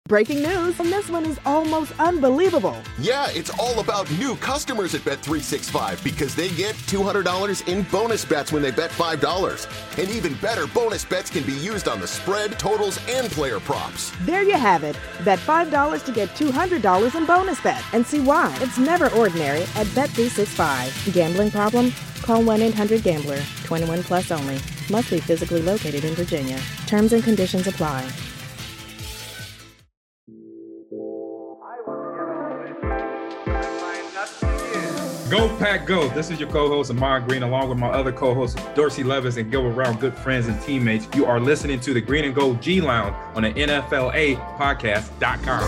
Breaking news, and this one is almost unbelievable. Yeah, it's all about new customers at Bet365 because they get $200 in bonus bets when they bet $5. And even better, bonus bets can be used on the spread, totals, and player props. There you have it. Bet $5 to get $200 in bonus bets. And see why. It's never ordinary at Bet365. Gambling problem? Call 1-800-GAMBLER. 21 plus only. Must be physically located in Virginia. Terms and conditions apply. Go Pack Go. This is your co-host, Ahman Green, along with my other co-hosts, Dorsey Levis and Gilbert Brown, good friends and teammates. You are listening to the Green and Gold G Lounge on the NFLA podcast.com.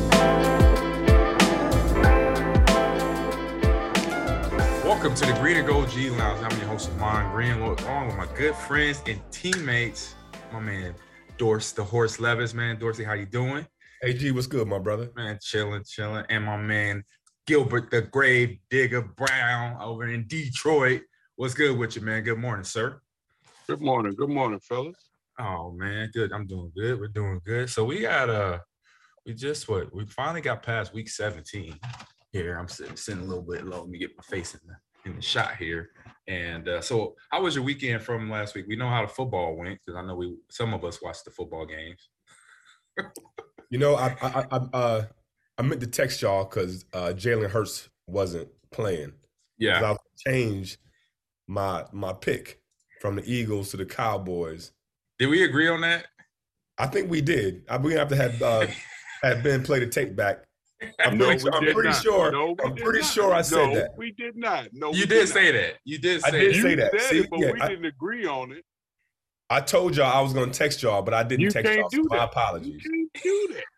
Welcome to the Green and Gold G Lounge. I'm your host, Ahman Green, along with my good friends and teammates, my man, Dorsey, the Horse Levis. Man, Dorsey, how you doing? Hey, G, what's good, my brother? Man, chilling. And my man, Gilbert the Grave Digger Brown over in Detroit. What's good with you, man? Good morning, sir. Good morning, fellas. Oh man, good. I'm doing good. We're doing good. So we got we finally got past week 17 here. I'm sitting a little bit low. Let me get my face in the shot here. And so how was your weekend from last week? We know how the football went because I know some of us watched the football games. You know, I meant to text y'all because Jalen Hurts wasn't playing. Yeah. I changed my pick from the Eagles to the Cowboys. Did we agree on that? I think we did. We have to have Ben play the tape back. I'm pretty sure I said that. We did not. No, you did say that. You did say I did say that. See, but we didn't agree on it. I told y'all I was going to text y'all, but I didn't text y'all. So my apologies. You can't do that.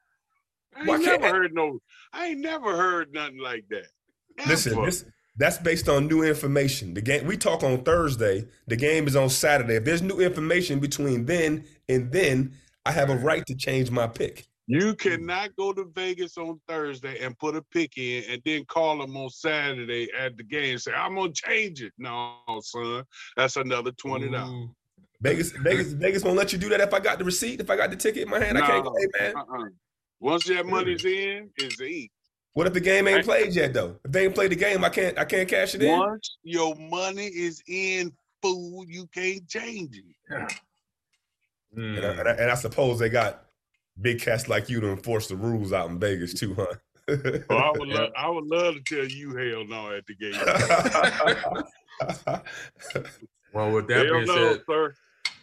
I ain't never heard nothing like that. Listen, that's based on new information. The game we talk on Thursday. The game is on Saturday. If there's new information between then and then, I have a right to change my pick. You cannot go to Vegas on Thursday and put a pick in and then call them on Saturday at the game and say, I'm going to change it. No, son, that's another $20. Vegas won't let you do that if I got the receipt, if I got the ticket in my hand. I can't go, hey, man. Once that money's in, it's in. What if the game ain't played yet, though? If they ain't played the game, I can't cash it in. Once your money is in, fool, you can't change it. Yeah. And I suppose they got big cats like you to enforce the rules out in Vegas too, huh? I would love to tell you hell no at the game. Well, with that being said, sir.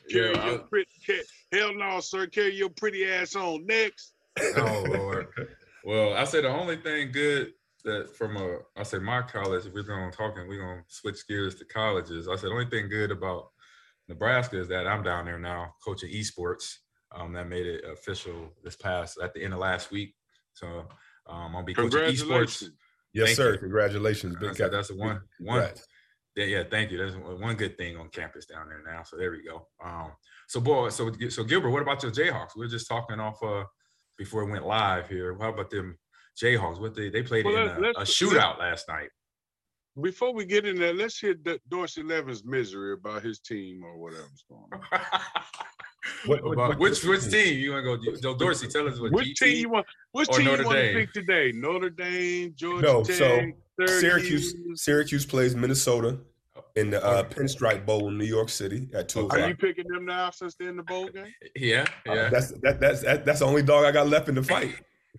Hell no, sir. Carry your pretty ass on. Next. Oh Lord. Well, I said the only thing good that my college, if we're going to switch gears to colleges. I said the only thing good about Nebraska is that I'm down there now coaching esports. That made it official at the end of last week. So I'll be coaching esports. Yes, sir. Congratulations. That's one. Yeah, thank you. That's one good thing on campus down there now. So there we go. So Gilbert, what about your Jayhawks? We were just talking off before it went live here. How about them Jayhawks? What they played in a shootout last night. Before we get in there, let's hear Dorsey Levin's misery about his team or whatever's going on. Which team you want to go? Dorsey, tell us which team you want. Which team you want to pick today? Notre Dame, Georgia Tech, Syracuse plays Minnesota in the Pinstripe Bowl in New York City at 2 o'clock. Are you picking them now since they're in the bowl game? Yeah. That's the only dog I got left in the fight.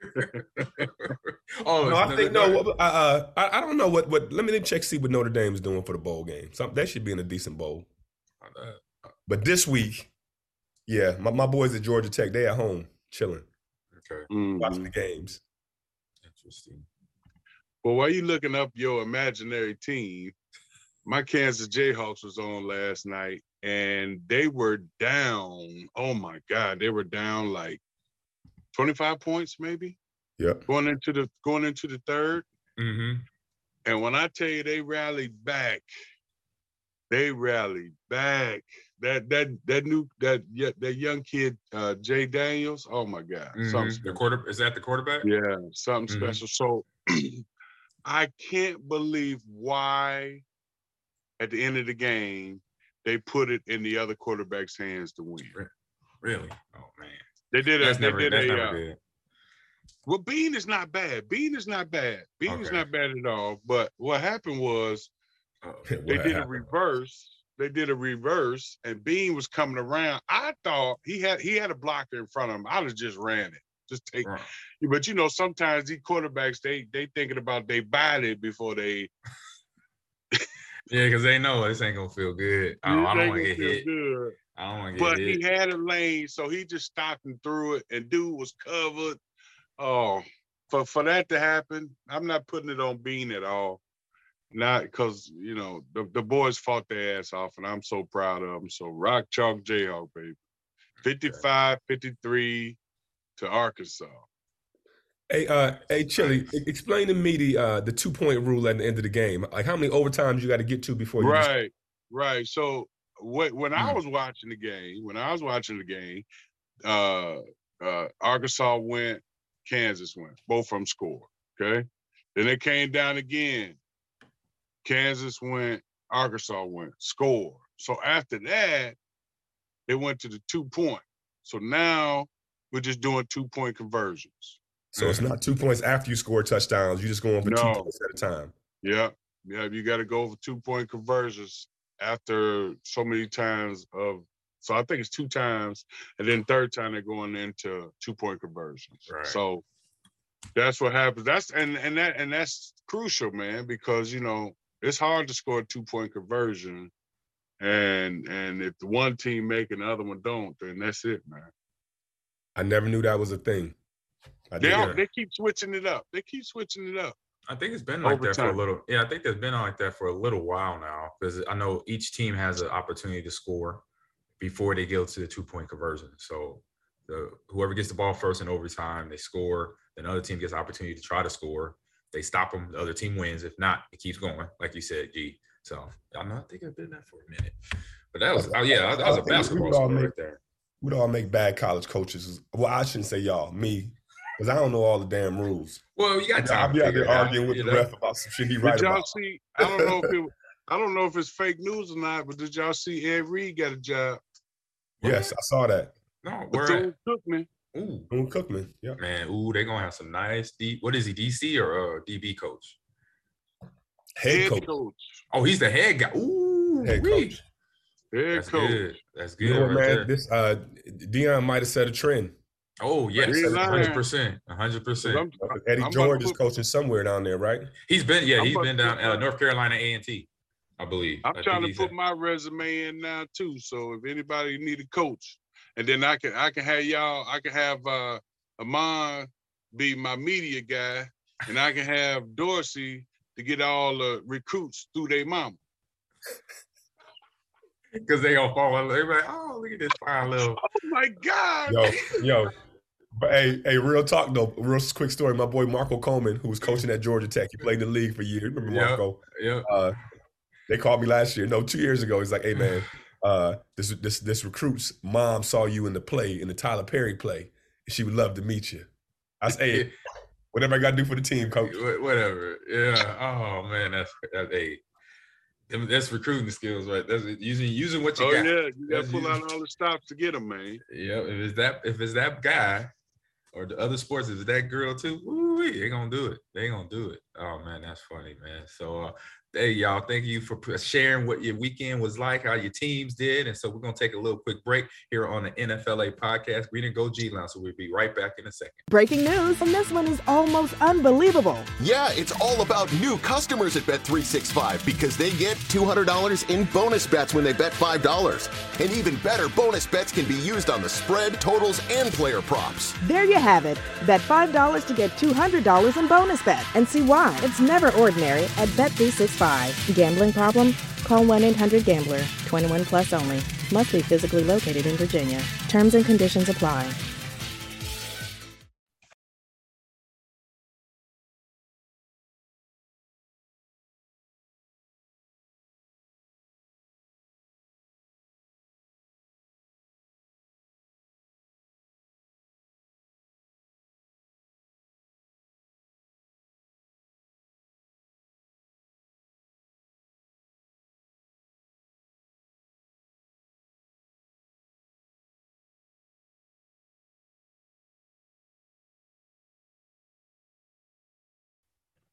I don't know what. Let me check see what Notre Dame is doing for the bowl game. They should be in a decent bowl. But this week, yeah, my boys at Georgia Tech, they at home chilling, watching the games. Interesting. Well, while you looking up your imaginary team, my Kansas Jayhawks was on last night, and they were down. Oh my God, they were down like 25 points, maybe. Yeah. Going into the third. Mm-hmm. And when I tell you they rallied back. That young kid, Jay Daniels. Oh my God. Mm-hmm. Is that the quarterback? Yeah, something special. So I can't believe why at the end of the game they put it in the other quarterback's hands to win. Really? Oh man. They did That's never good. Well, Bean is not bad. Bean is not bad. Bean is not bad at all. But what happened was they did a reverse. They did a reverse, and Bean was coming around. I thought he had a blocker in front of him. I'd have just ran it. Just take. Right. But you know, sometimes these quarterbacks they thinking about they body before they. Yeah, because they know this ain't gonna feel good. I don't want to get hit. Good. I don't want to get hit. But he had a lane, so he just stopped and threw it, and dude was covered. Oh, for that to happen, I'm not putting it on Bean at all. Not because, you know, the boys fought their ass off, and I'm so proud of them. So rock, chalk, Jayhawk, baby. 55-53 to Arkansas. Hey, Chili, explain to me the 2-point rule at the end of the game. Like, how many overtimes you got to get to before you? Right. So when I was watching the game, Arkansas went, Kansas went. Both of them scored. Okay. Then it came down again. Kansas went, Arkansas went, score. So after that, they went to the 2-point. So now we're just doing 2-point conversions. So it's not 2 points after you score touchdowns. You're just going for 2 points at a time. Yeah. You got to go for 2-point conversions after so many times of. So I think it's 2 times, and then third time they're going into 2-point conversions. Right. So that's what happens. That's crucial, man, because you know it's hard to score a 2-point conversion, and if the one team make and the other one don't, then that's it, man. I never knew that was a thing. They keep switching it up. I think it's been like that for a little. Yeah, I think it's been like that for a little while now, because I know each team has an opportunity to score before they go to the 2-point conversion. So whoever gets the ball first in overtime, they score. Then the other team gets the opportunity to try to score. They stop them. The other team wins. If not, it keeps going, like you said, G. So I think I've been there for a minute. But that was that was a basketball score right there. We'd all make bad college coaches. Well, I shouldn't say y'all, me. Because I don't know all the damn rules. Well, you got time. I'll be out there arguing with the ref about some shit he right about. Did y'all see? I don't know if it's fake news or not, but did y'all see Ed Reed got a job? Yes, I saw that. No, where Cookman. Cookman. Yeah. Man, they're gonna have some nice what is he, DC or DB coach? Head coach. Oh, he's the head guy. Head coach. That's good. That's good. You know, man, this Deion might have set a trend. Oh, yes, 100%. 100%. Eddie George is coaching somewhere down there, right? He's been down North Carolina A&T, I believe. I'm trying to put my resume in now too. So if anybody need a coach, and then I can have Amon be my media guy, and I can have Dorsey to get all the recruits through their mama. Because they gonna fall. They're like, oh, look at this fine little. Oh my God. Yo. But hey, real talk though, real quick story. My boy Marco Coleman, who was coaching at Georgia Tech, he played in the league for years. Remember Marco? Yeah. They called me last year. No, 2 years ago. He's like, hey man, this recruit's mom saw you in the Tyler Perry play, and she would love to meet you. I said, hey, whatever I got to do for the team, coach. Whatever. Yeah. Oh man, that's recruiting skills, right? That's using what you got. Oh yeah, you got to pull out all the stops to get them, man. Yeah, if it's that guy or the other sports, if it's that girl too, they gonna do it. Oh man, that's funny, man. So hey y'all, thank you for sharing what your weekend was like, how your teams did. And so we're gonna take a little quick break here on the NFLA podcast. We didn't go G Lounge, so we'll be right back in a second. Breaking news, and this one is almost unbelievable. Yeah, it's all about new customers at Bet365 because they get $200 in bonus bets when they bet $5. And even better, bonus bets can be used on the spread, totals, and player props. There you have it. Bet $5 to get $200 in bonus bets, and see why. It's never ordinary at Bet365. Gambling problem? Call 1-800-GAMBLER. 21 plus only. Must be physically located in Virginia. Terms and conditions apply.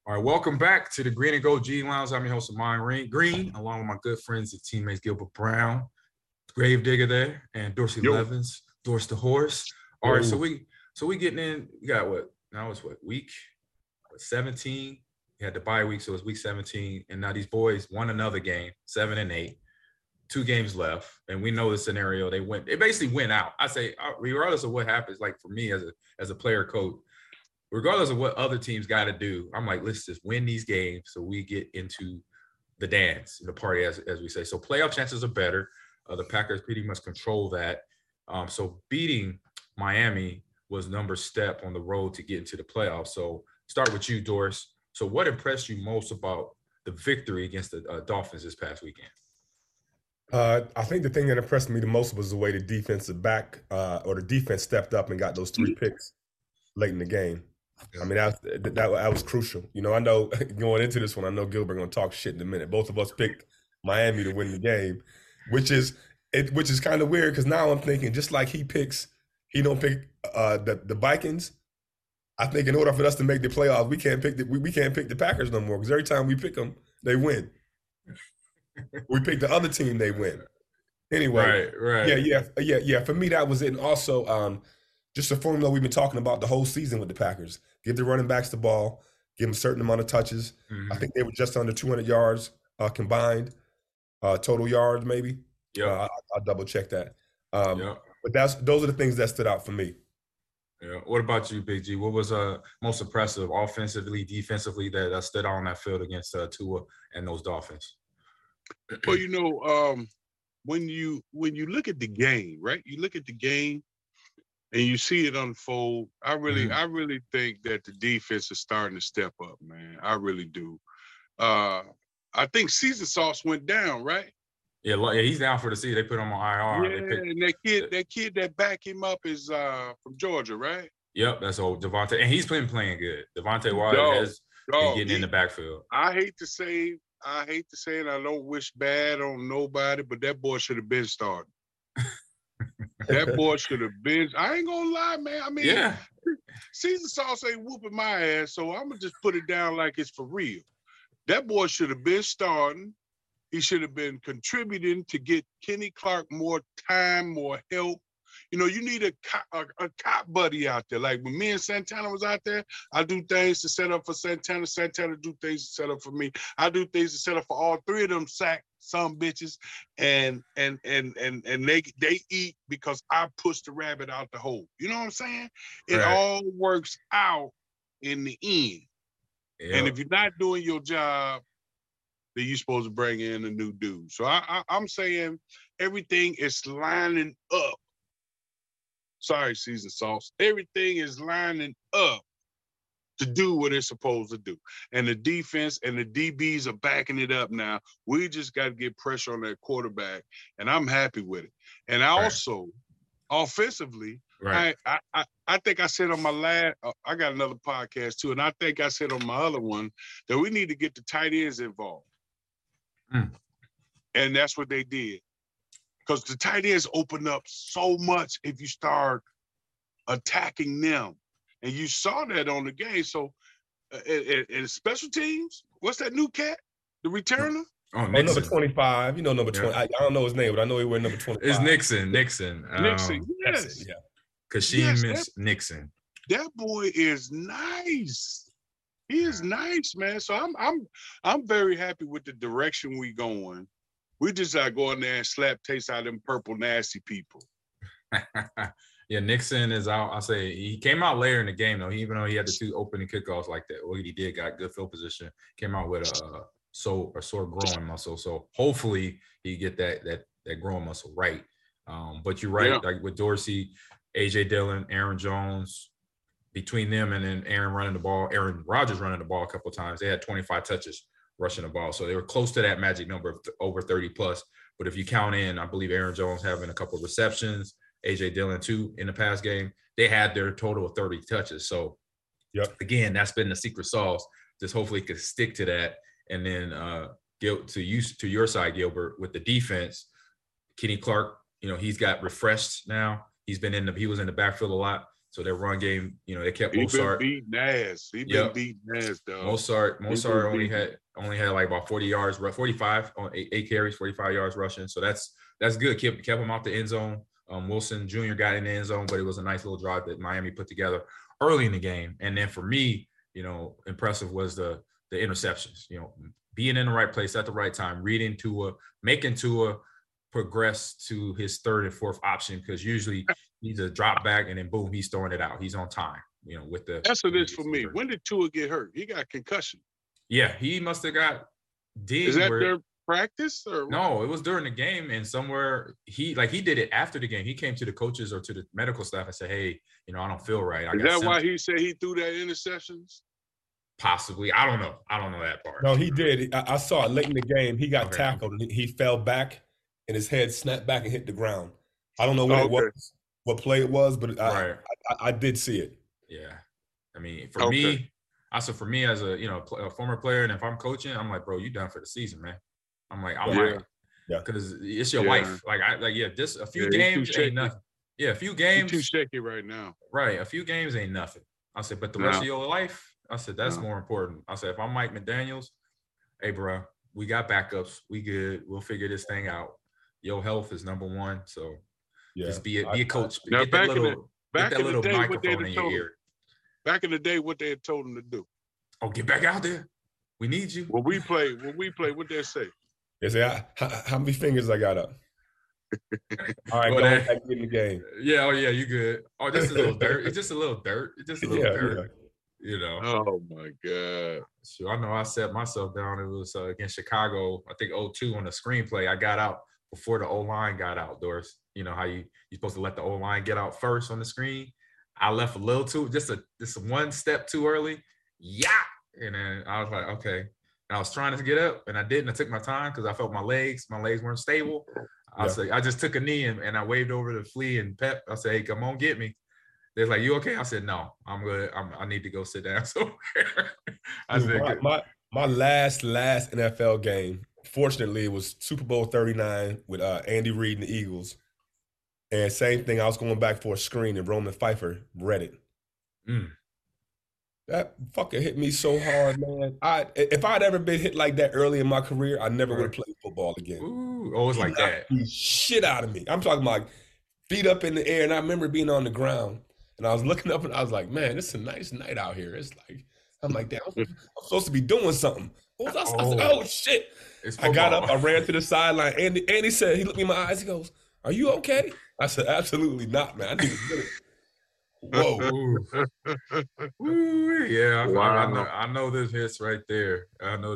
All right, welcome back to the Green and Gold G Lounge. I'm your host, Amon Green, along with my good friends and teammates Gilbert Brown, Gravedigger there, and Dorsey Levens, Dorse the Horse. All right, so we getting in. We got week 17. We had the bye week, so it's week 17, and now these boys won another game, 7-8, 2 games left, and we know the scenario. They basically went out. I say, regardless of what happens, like for me as a player coach, regardless of what other teams got to do, I'm like, let's just win these games so we get into the dance, the party, as we say. So playoff chances are better. The Packers pretty much control that. So beating Miami was number step on the road to get into the playoffs. So start with you, Doris. So what impressed you most about the victory against the Dolphins this past weekend? I think the thing that impressed me the most was the way the defensive back or the defense stepped up and got those 3 picks late in the game. I mean, that was crucial. You know, I know going into this one, I know Gilbert going to talk shit in a minute. Both of us picked Miami to win the game, which is kind of weird because now I'm thinking just like he don't pick the Vikings. I think in order for us to make the playoffs, we can't pick the Packers no more because every time we pick them, they win. We pick the other team, they win. Anyway, right. Yeah. For me, that was it. And also, just a formula we've been talking about the whole season with the Packers. Give the running backs the ball, give them a certain amount of touches. Mm-hmm. I think they were just under 200 yards combined, total yards maybe. Yeah, I'll double check that. But those are the things that stood out for me. Yeah. What about you, Big G? What was most impressive offensively, defensively that stood out on that field against Tua and those Dolphins? Well, you know, when you look at the game, right? You look at the game and you see it unfold. I really think that the defense is starting to step up, man. I really do. I think Caesar Sauce went down, right? Yeah, he's down for the season. They put him on IR. Yeah, and that kid that backed him up is from Georgia, right? Yep, that's old Devontae, and he's been playing good. Devontae Wyatt has been getting in the backfield. I hate to say it. I don't wish bad on nobody, but that boy should have been starting. That boy should have been. I ain't gonna lie, man. I mean, Caesar Sauce ain't whooping my ass, so I'm gonna just put it down like it's for real. That boy should have been starting. He should have been contributing to get Kenny Clark more time, more help. You know, you need a cop buddy out there. Like when me and Santana was out there, I do things to set up for Santana. Santana do things to set up for me. I do things to set up for all 3 of them sack some bitches, and they eat because I push the rabbit out the hole. You know what I'm saying? It all works out in the end. Yep. And if you're not doing your job, then you're supposed to bring in a new dude. So I'm saying everything is lining up. Sorry, Caesar Sauce. Everything is lining up to do what it's supposed to do. And the defense and the DBs are backing it up now. We just got to get pressure on that quarterback, and I'm happy with it. And I also, offensively, I think I said on my last, I got another podcast too, and I think I said on my other one that we need to get the tight ends involved. And that's what they did. Because the tight ends open up so much if you start attacking them. And you saw that on the game. So, in special teams, what's that new cat? The returner? Oh, number 25. You know number 20. I don't know his name, but I know he wear number 25. It's Nixon. Nixon, yes. Yeah. Kasheem Nixon. That boy is nice. He is nice, man. So I'm very happy with the direction we going. We just gotta go in there and slap taste out of them purple nasty people. Yeah, Nixon is out. I say he came out later in the game though. Even though he had the 2 opening kickoffs like that, what he did got good field position. Came out with a sore growing muscle. So hopefully he get that growing muscle right. But you're right, like with Dorsey, AJ Dillon, Aaron Jones, between them and then Aaron Rodgers running the ball a couple of times. They had 25 touches rushing the ball. So they were close to that magic number of over 30 plus. But if you count in, I believe Aaron Jones having a couple of receptions, AJ Dillon too in the pass game, they had their total of 30 touches. So again, that's been the secret sauce. Just hopefully could stick to that. And then to your side, Gilbert, with the defense, Kenny Clark, you know, he's got refreshed now. He was in the backfield a lot. So their run game, they kept He Mozart. Been beating ass. He been beating ass, dog. Mozart only had like about 40 yards, 45 on 8 carries, 45 yards rushing. So that's good. Kept him out the end zone. Wilson Jr. got in the end zone, but it was a nice little drive that Miami put together early in the game. And then for me, impressive was the interceptions. Being in the right place at the right time, reading Tua, making Tua progress to his third and fourth option, because usually he's a drop back and then boom, he's throwing it out. He's on time, with the. That's what it is for me. When did Tua get hurt? He got concussion. Yeah, he must have got dinged. Is that their practice or no? It was during the game, and somewhere he did it after the game. He came to the coaches or to the medical staff and said, "Hey, I don't feel right." Is that why he said he threw that interceptions? Possibly. I don't know that part. No, he did. I saw it late in the game. He got tackled and he fell back and his head snapped back and hit the ground. I don't know what it was, what play it was, but I did see it. Yeah. I mean, for me as a former player, and if I'm coaching, I'm like, bro, you done for the season, man. I'm like, because it's your wife. Just a few games ain't nothing. Yeah, a few games. You're too shaky right now. Right. A few games ain't nothing. I said, but the rest of your life, I said, that's more important. I said, if I'm Mike McDaniels, hey, bro, we got backups. We good. We'll figure this thing out. Your health is number one. So just be a coach. Now, get that little microphone in your ear. Back in the day, what they had told him to do. Oh, get back out there. We need you. When we play, what they say? They say, how many fingers I got up? All right, go back in the game. Yeah, oh yeah, you good. Oh, just a little dirt. It's just a little dirt. It's just a little dirt. Yeah. Oh my God. So I know I set myself down. It was against Chicago, I think 0-2 on the screenplay. I got out before the O-line got out, Doris. You know how you're supposed to let the O-line get out first on the screen. I left a little too, just one step too early. Yeah. And then I was like, okay. And I was trying to get up and I didn't. I took my time because I felt my legs weren't stable. I just took a knee and I waved over to Flea and Pep. I said, hey, come on, get me. They're like, you okay? I said, no, I'm good. I need to go sit down somewhere. My last NFL game, fortunately, it was Super Bowl 39 with Andy Reid and the Eagles. And same thing, I was going back for a screen and Roman Pfeiffer read it. That fucker hit me so hard, man. If I'd ever been hit like that early in my career, I never would have played football again. Ooh, it was like that. Shit out of me. I'm talking about feet up in the air, and I remember being on the ground. And I was looking up and I was like, man, it's a nice night out here. It's like, I'm like, damn, I'm supposed to be doing something. I said, oh, shit. I got up, I ran to the sideline. Andy said, he looked me in my eyes, he goes, are you okay? I said, absolutely not, man. I need a minute. Whoa. Ooh, yeah, wow. I know them hits right there.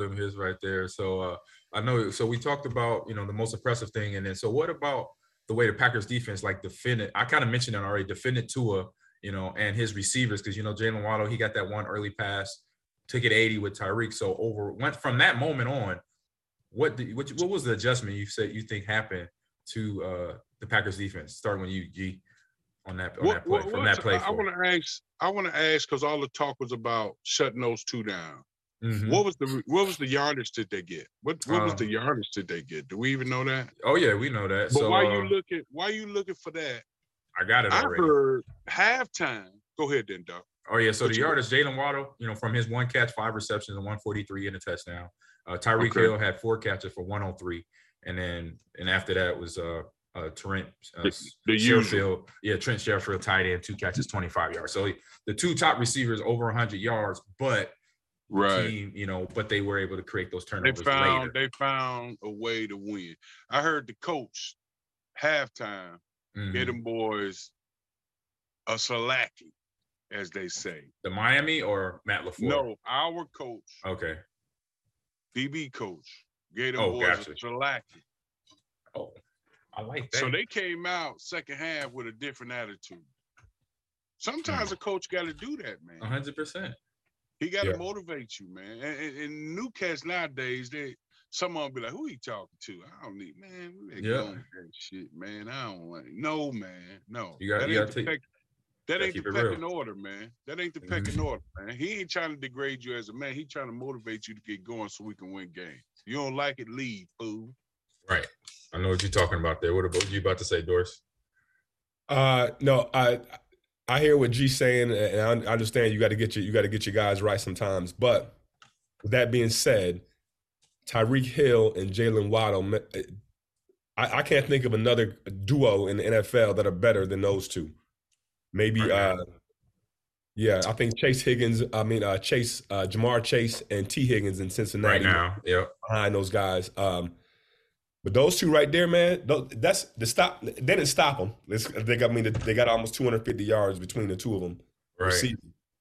So so we talked about, the most impressive thing. And then, so what about the way the Packers defense defended? I kind of mentioned it already, defended Tua, and his receivers, because Jalen Waddle, he got that one early pass, took it 80 with Tyreek. So went from that moment on. What was the adjustment you think happened to the Packers defense, starting with you, G, on that play? I want to ask because all the talk was about shutting those two down. Mm-hmm. What was the yardage did they get? What was the yardage did they get? Do we even know that? Oh yeah, we know that. But so why you looking for that? I got it already. I heard halftime. Go ahead then, Doc. Oh yeah, so the yardage, Jalen Waddle, from his one catch, 5 receptions and 143 and a touchdown. Tyreek Hill had 4 catches for 103, and after that was Trent Sherfield. Yeah, Trent Sherfield tight end, 2 catches, 25 yards. So the 2 top receivers over 100 yards, but team, but they were able to create those turnovers later. They found a way to win. I heard the coach halftime get them boys a slacking, as they say. The Miami or Matt LaFleur? No, our coach. Okay. DB coach gave them boys a slacking. Oh, I like that. So they came out second half with a different attitude. Sometimes a coach got to do that, man. 100%. He got to motivate you, man. And new cats nowadays, some of them be like, "Who he talking to? I don't need, man. We ain't going with that shit, man. I don't like." No, man. No. That ain't the pecking order, man. That ain't the pecking order, man. He ain't trying to degrade you as a man. He trying to motivate you to get going so we can win games. You don't like it, leave, fool. Right. I know what you're talking about there. What you about to say, Doris? No, I I hear what G's saying, and I understand you got to get your guys right sometimes. But with that being said, Tyreek Hill and Jalen Waddle, I can't think of another duo in the NFL that are better than those two. Maybe, yeah, I think Jamar Chase and T. Higgins in Cincinnati. Right now, yep. Behind those guys. But those two right there, man, that's the stop. They didn't stop them. They got almost 250 yards between the two of them. Right.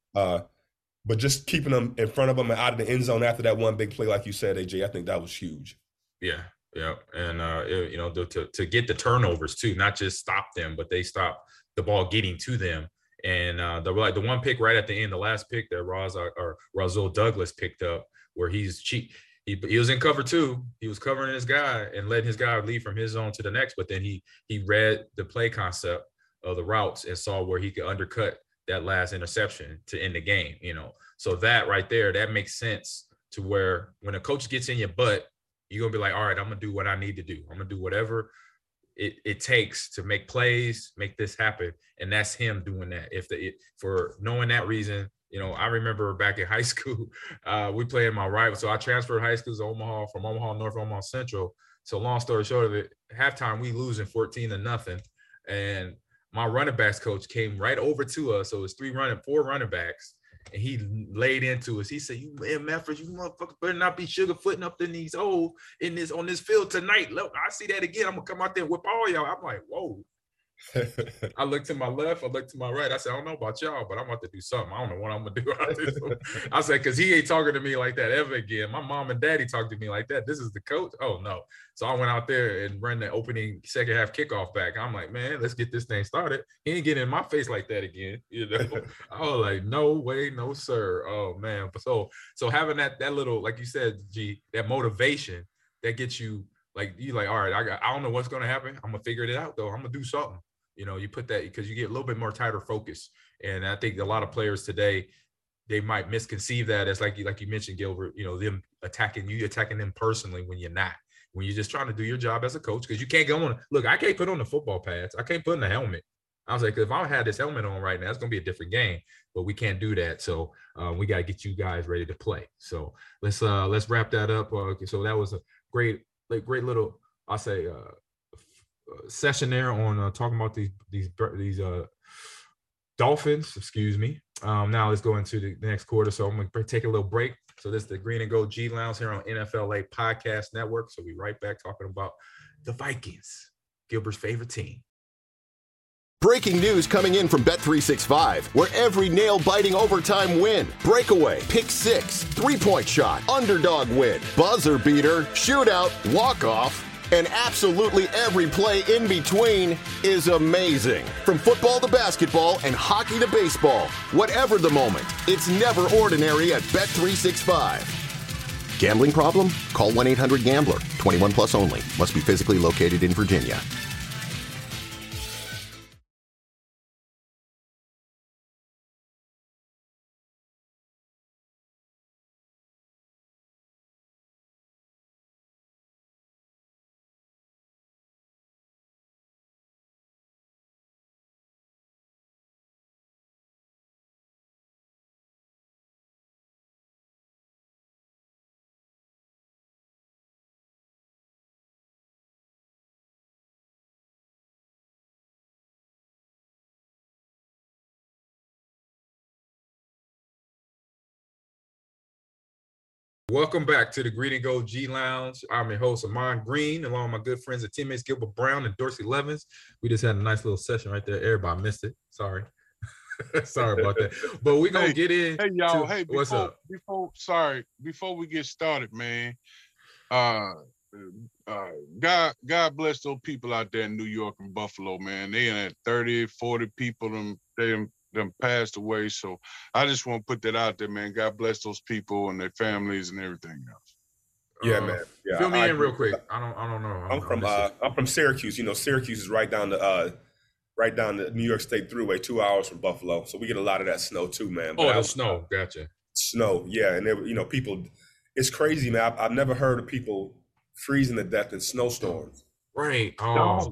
But just keeping them in front of them and out of the end zone after that one big play, like you said, AJ, I think that was huge. Yeah. And, to get the turnovers too, not just stop them, but they stop the ball getting to them. And the one pick right at the end, the last pick that Rasul Douglas picked up, where he was in cover 2. He was covering his guy and letting his guy lead from his zone to the next. But then he read the play concept of the routes and saw where he could undercut that last interception to end the game. So that right there, that makes sense to where when a coach gets in your butt, you're going to be like, all right, I'm going to do what I need to do. I'm going to do whatever it takes to make plays, make this happen. And that's him doing that. For knowing that reason, I remember back in high school, we played in my rival. So I transferred high schools to Omaha, from Omaha North, Omaha Central. So long story short of it, halftime, we losing 14-0. And my running backs coach came right over to us. So it was 4 running backs. And he laid into us. He said, "You MFers, you motherfuckers better not be sugarfooting up in these on this field tonight. Look, I see that again. I'm gonna come out there and whip all y'all." I'm like, whoa. I looked to my left, I looked to my right. I said, I don't know about y'all, but I'm about to do something. I don't know what I'm gonna do. I said, because he ain't talking to me like that ever again. My mom and daddy talked to me like that. This is the coach? Oh no. So I went out there and ran the opening second half kickoff back. I'm like, man, let's get this thing started. He ain't getting in my face like that again. I was like, no way, no sir. Oh man. So having that little, like you said, G, that motivation that gets you like, you like, all right, I don't know what's gonna happen. I'm gonna figure it out though. I'm gonna do something. You put that because you get a little bit more tighter focus. And I think a lot of players today, they might misconceive that as like you mentioned, Gilbert, them attacking them personally when you're not, when you're just trying to do your job as a coach. Because you can't go on. Look, I can't put on the football pads. I can't put on the helmet. I was like, if I had this helmet on right now, it's going to be a different game, but we can't do that. So we got to get you guys ready to play. So let's wrap that up. So that was a great little, I'll say, session there on talking about these Dolphins. Excuse me. Now let's go into the next quarter. So I'm going to take a little break. So this is the Green and Gold G Lounge here on NFLA Podcast Network. So we'll be right back talking about the Vikings, Gilbert's favorite team. Breaking news coming in from Bet365, where every nail-biting overtime win, breakaway, pick six, three-point shot, underdog win, buzzer beater, shootout, walk-off, and absolutely every play in between is amazing. From football to basketball and hockey to baseball, whatever the moment, it's never ordinary at Bet365. Gambling problem? Call 1-800-GAMBLER. 21 plus only. Must be physically located in Virginia. Welcome back to the Green and Gold G Lounge. I'm your host, Amon Green, along with my good friends and teammates, Gilbert Brown and Dorsey Levens. We just had a nice little session right there. Everybody missed it. Sorry. Sorry about that. But we're going to get in. Hey, y'all. What's up? Before we get started, man, God bless those people out there in New York and Buffalo, man. They had 30, 40 people, them passed away. So I just want to put that out there, man. God bless those people and their families and everything else. Yeah, man. Yeah, fill me in real quick. I don't know. I'm from Syracuse. Syracuse is right down the New York State Thruway, 2 hours from Buffalo. So we get a lot of that snow too, man. But the snow, gotcha. Snow, yeah, and people. It's crazy, man. I've never heard of people freezing to death in snowstorms. Right. Oh.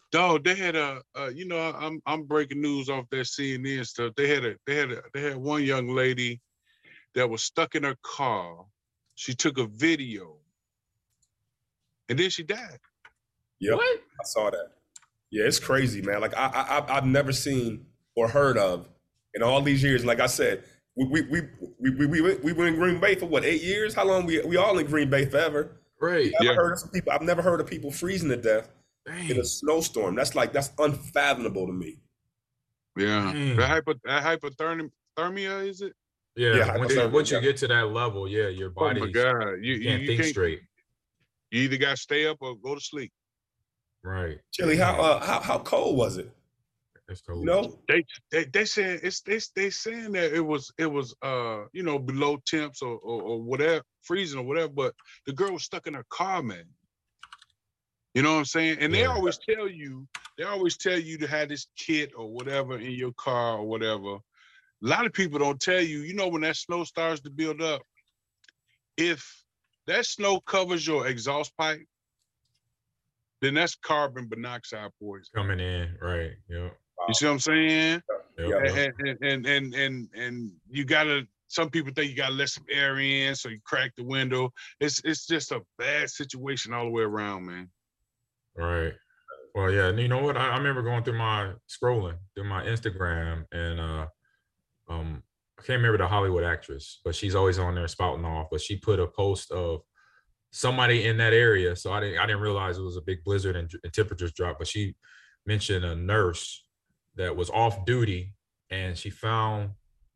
Dog, they had I'm breaking news off that CNN stuff. They had one young lady that was stuck in her car. She took a video, and then she died. Yep, what? I saw that. Yeah, it's crazy, man. Like I've never seen or heard of in all these years. Like I said, we were in Green Bay for what, 8 years? How long we all in Green Bay forever? Right. I've never heard of people freezing to death in a snowstorm. That's unfathomable to me. Yeah. The hypothermia, is it? Yeah. Once you get to that level, your body. Oh my God. You can't think straight. You either got to stay up or go to sleep. Right. Chili, how cold was it? It's cold. You know, they saying they saying that it was below temps or whatever, freezing or whatever, but the girl was stuck in her car, man. You know what I'm saying? And they always tell you to have this kit or whatever in your car or whatever. A lot of people don't tell you, when that snow starts to build up, if that snow covers your exhaust pipe, then that's carbon monoxide poison coming in, right? Yeah. You see what I'm saying? Yep. And you gotta. Some people think you gotta let some air in, so you crack the window. It's just a bad situation all the way around, man. Right. Well, yeah. And you know what? I remember going through my Instagram, and I can't remember the Hollywood actress, but she's always on there spouting off. But she put a post of somebody in that area, so I didn't realize it was a big blizzard and temperatures dropped. But she mentioned a nurse that was off duty, and she found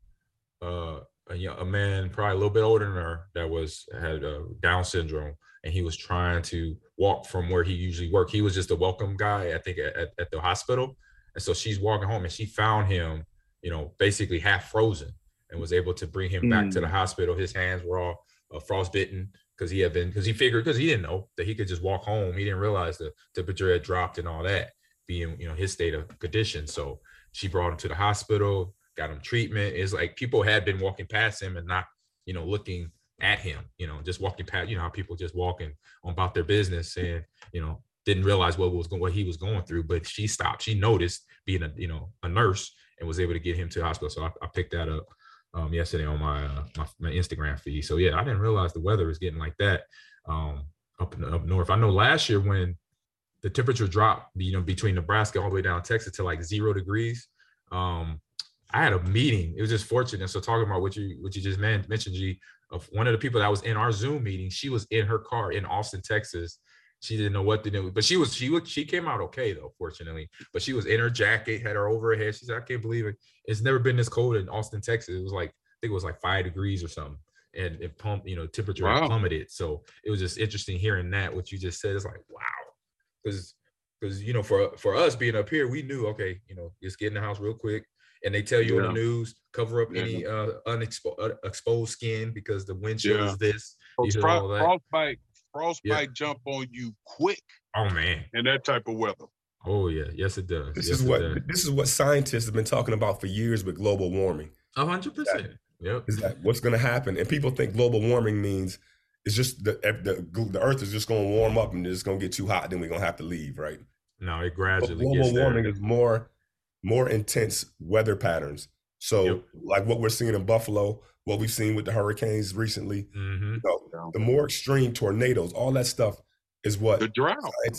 a man probably a little bit older than her that had Down syndrome, and he was trying to walk from where he usually worked. He was just a welcome guy, I think, at the hospital. And so she's walking home, and she found him, basically half frozen, and was able to bring him back to the hospital. His hands were all frostbitten because he didn't know that he could just walk home. He didn't realize the temperature had dropped and all that, being his state of condition. So she brought him to the hospital, got him treatment. It's like people had been walking past him and not looking at him, just walking past, how people just walking on about their business and didn't realize what he was going through. But she stopped. She noticed, being a nurse, and was able to get him to the hospital. So I picked that up yesterday on my Instagram feed. So yeah, I didn't realize the weather was getting like that up north. I know last year when the temperature dropped, between Nebraska all the way down Texas to like 0 degrees. I had a meeting. It was just fortunate. So talking about what you just mentioned, G, of one of the people that was in our Zoom meeting, she was in her car in Austin, Texas. She didn't know what to do, but she came out okay though, fortunately. But she was in her jacket, had her over her head. She said, "I can't believe it. It's never been this cold in Austin, Texas." It was like, I think it was like 5 degrees or something. And it pumped, temperature had plummeted. So it was just interesting hearing that, what you just said. It's like, wow. Because for us being up here, we knew, okay, just get in the house real quick, and they tell you in the news, cover up any exposed skin because the wind chill is this. Frostbite jump on you quick. Oh man, in that type of weather. Oh yeah, yes it does. This is what scientists have been talking about for years with global warming. 100%. Yep. Is that what's going to happen? And people think global warming means it's just the Earth is just going to warm up and it's going to get too hot, then we're going to have to leave, right? No, it gradually but gets global warming is more intense weather patterns. So like what we're seeing in Buffalo, what we've seen with the hurricanes recently, the more extreme tornadoes, all that stuff is what the drought.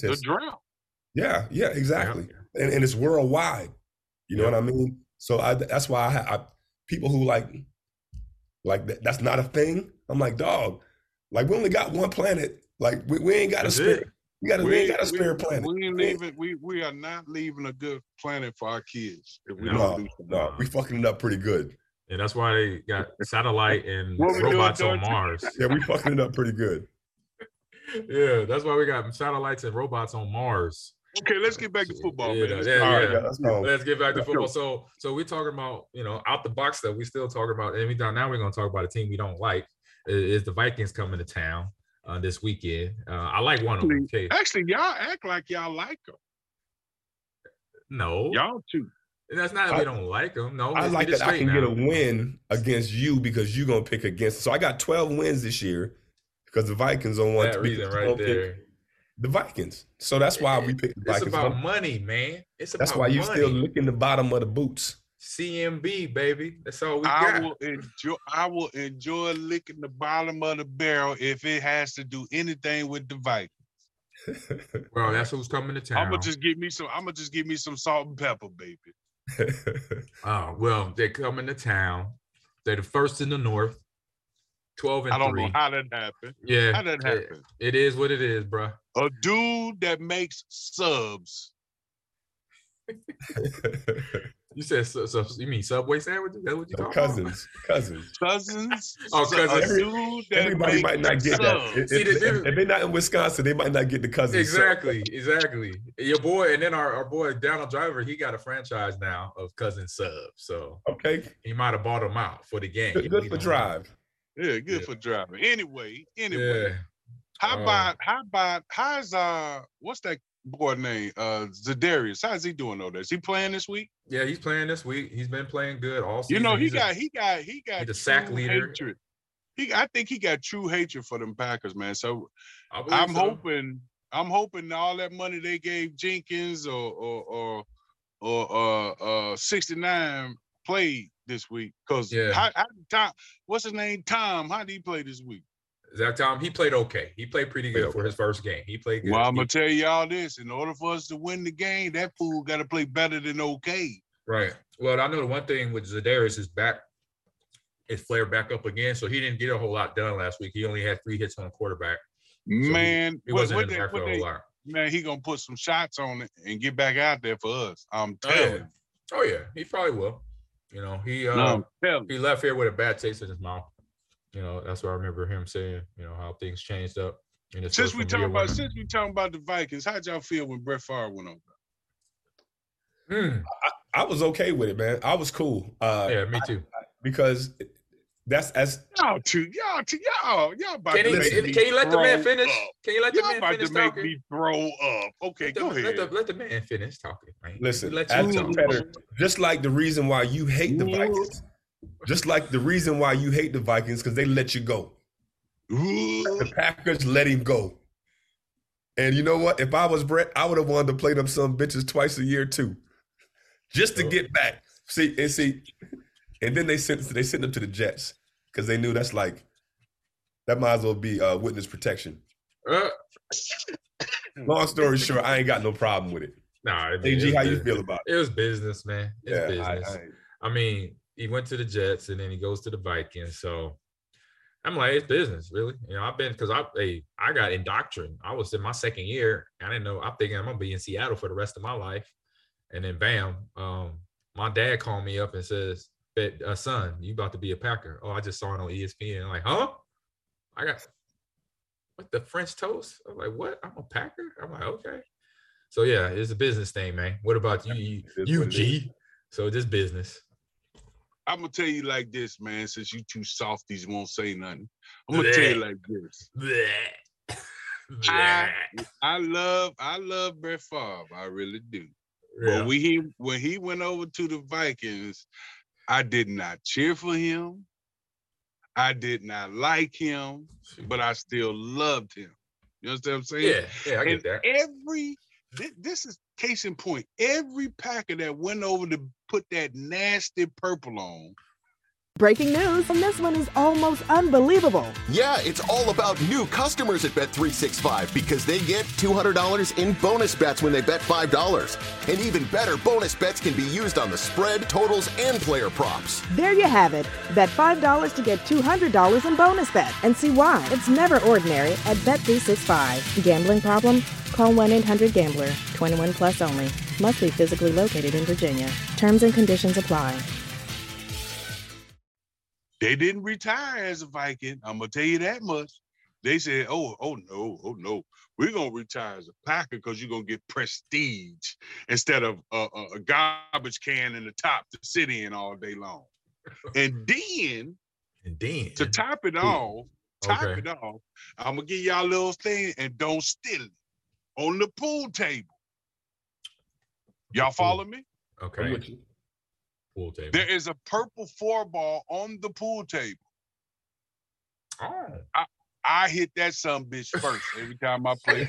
Yeah, exactly. Yeah. And it's worldwide. You know what I mean? So that's why I people who like that's not a thing. I'm like, dog, like we only got one planet. Like we ain't got a spare. We ain't got a spare planet. We are not leaving a good planet for our kids if we No, we fucking it up pretty good. And that's why they got satellite and robots on Mars. Yeah, we fucking it up pretty good. Yeah, that's why we got satellites and robots on Mars. Okay, let's get back to football, man. Let's get back to football. So we're talking about, out the box stuff. We still talking about, and now we're going to talk about a team we don't like. Is the Vikings coming to town this weekend? I like one of them. Okay. Actually, y'all act like y'all like them. No. Y'all too. And that's not that we don't like them. No, I like that I can get a win against you because you're going to pick against. So I got 12 wins this year because the Vikings don't want that reason right there. The Vikings. So that's why we picked the Vikings. It's about money, man. That's why you still licking the bottom of the boots. CMB, baby. That's all we got. I will enjoy licking the bottom of the barrel if it has to do anything with the Vikings. Well, that's who's coming to town. I'm gonna just give me some salt and pepper, baby. Well, they're coming to town. They're the first in the North. 12-3. I don't know how that happened. Yeah, how that happened. It is what it is, bro. A dude that makes subs. You said so you mean Subway sandwiches? That's what you call Cousins. Oh, cousins. Everybody might not get that. If they're not in Wisconsin, they might not get the cousins. Exactly. Your boy, and then our boy Donald Driver, he got a franchise now of cousin subs. So okay, he might have bought them out for the game. Good for Drive. Yeah, good for driving. Anyway. Yeah. How's what's that boy name? Zadarius. How's he doing over there? Is he playing this week? Yeah, he's playing this week. He's been playing good all season. You know, he got the sack leader. Hatred. I think he got true hatred for them Packers, man. So I'm hoping all that money they gave Jenkins or 69 played this week. Because what's his name? Tom. How did he play this week? Zach Tom, he played okay. He played pretty good for his first game. He played good. Well, I'm gonna tell y'all this: in order for us to win the game, that fool got to play better than okay. Right. Well, I know the one thing with Zadarius is flared back up again, so he didn't get a whole lot done last week. He only had 3 hits on the quarterback. Man, so he wasn't in the backfield a whole lot. Man, he gonna put some shots on it and get back out there for us. I'm telling you. Oh yeah, he probably will. You know, he left here with a bad taste in his mouth. You know, that's what I remember him saying. You know how things changed up. Since we talking about the Vikings, how'd y'all feel when Brett Favre went over? I was okay with it, man. I was cool. Yeah, me too. Because that's as y'all about to can you let the man finish? Can you let the man finish talking? Make me throw up. Okay, go ahead. Let the man finish talking. Man. Listen, as a competitor, just like the reason why you hate the Vikings. Just like the reason why you hate the Vikings, because they let you go. The Packers let him go. And you know what? If I was Brett, I would have wanted to play them some bitches twice a year too. Just to get back. See. And then they sent them to the Jets because they knew that might as well be witness protection. Long story short, I ain't got no problem with it. Nah, AG, how you feel about it? It was business, man. It's business. I mean, he went to the Jets and then he goes to the Vikings. So I'm like, it's business, really. You know, because I got indoctrinated. I was in my second year. I didn't know. I'm thinking I'm gonna be in Seattle for the rest of my life. And then bam, my dad called me up and says, son, you about to be a Packer. Oh, I just saw it on ESPN. I'm like, huh? I got what, the French toast? I'm like, what? I'm a Packer? I'm like, okay. So yeah, it's a business thing, man. What about you, G? So just business. I'm gonna tell you like this, man. Since you two softies won't say nothing, I'm gonna tell you like this. I love Brett Favre. I really do. Yeah. But when he went over to the Vikings, I did not cheer for him. I did not like him, but I still loved him. You understand what I'm saying? Yeah, I get that. This is case in point. Every Packer that went over to put that nasty purple on. Breaking news, and this one is almost unbelievable. Yeah, it's all about new customers at Bet365 because they get $200 in bonus bets when they bet $5. And even better, bonus bets can be used on the spread, totals, and player props. There you have it. Bet $5 to get $200 in bonus bets. And see why. It's never ordinary at Bet365. Gambling problem? Call 1-800-GAMBLER. 21 plus only. Must be physically located in Virginia. Terms and conditions apply. They didn't retire as a Viking. I'm gonna tell you that much. They said, oh no, we're gonna retire as a Packer because you're gonna get prestige instead of a garbage can in the top to sit in all day long. And then to top it off, I'm gonna give y'all a little thing and don't steal it on the pool table. Y'all follow me? Okay. Pool table. There is a purple 4-ball on the pool table. Oh. I hit that some bitch first every time I play.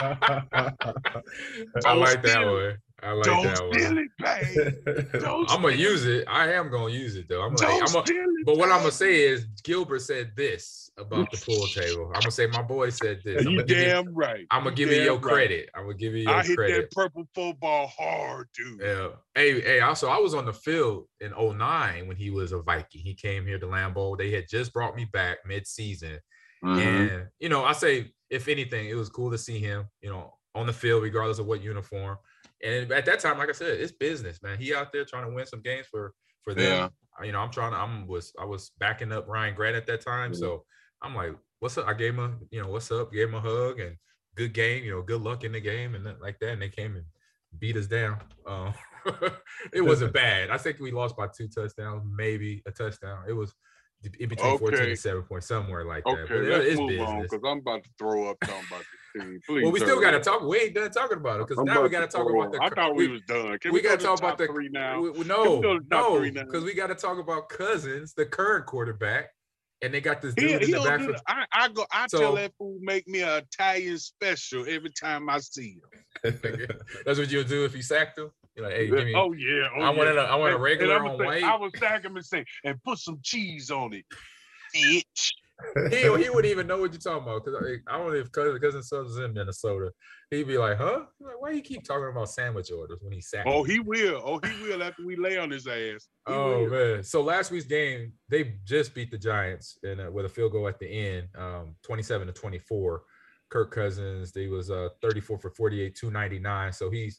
I like that one. I like don't that one. Steal it, babe. I'm gonna use it. I am gonna use it though. But what I'm gonna say is Gilbert said this about the pool table. I'm gonna say my boy said this. You damn right. I'm gonna give you your credit. I'm gonna give you your credit. I hit that purple football hard, dude. Yeah. Hey. Also, I was on the field in 2009 when he was a Viking. He came here to Lambeau. They had just brought me back mid-season, and I say if anything, it was cool to see him. On the field, regardless of what uniform. And at that time, like I said, it's business, man. He out there trying to win some games for them. Yeah. I was backing up Ryan Grant at that time. So I'm like, what's up? I gave him what's up? Gave him a hug and good game, good luck in the game and like that. And they came and beat us down. It wasn't bad. I think we lost by 2 touchdowns, maybe a touchdown. It was in between 14 and 7 points, somewhere like that. Okay, let's move on because I'm about to throw up talking about this team. Please, well, we still got to talk. We ain't done talking about it because now we got to talk about the. I thought we was done. Can we got to talk about the 3 now? No, because we got to talk about Cousins, the current quarterback, and they got this dude in the backfield. I tell that fool make me an Italian special every time I see him. That's what you'll do if you sacked him. You're like, hey, give me. Oh yeah. I want a regular on white. I would stack him and say, and put some cheese on it, bitch. He wouldn't even know what you're talking about because I don't know if Cousin Subs is in Minnesota. He'd be like, huh? Like, why you keep talking about sandwich orders when he's sacking? Oh, he will after we lay on his ass. Man. So last week's game, they just beat the Giants and with a field goal at the end, 27-24. Kirk Cousins, they was 34 for 48, 299. So he's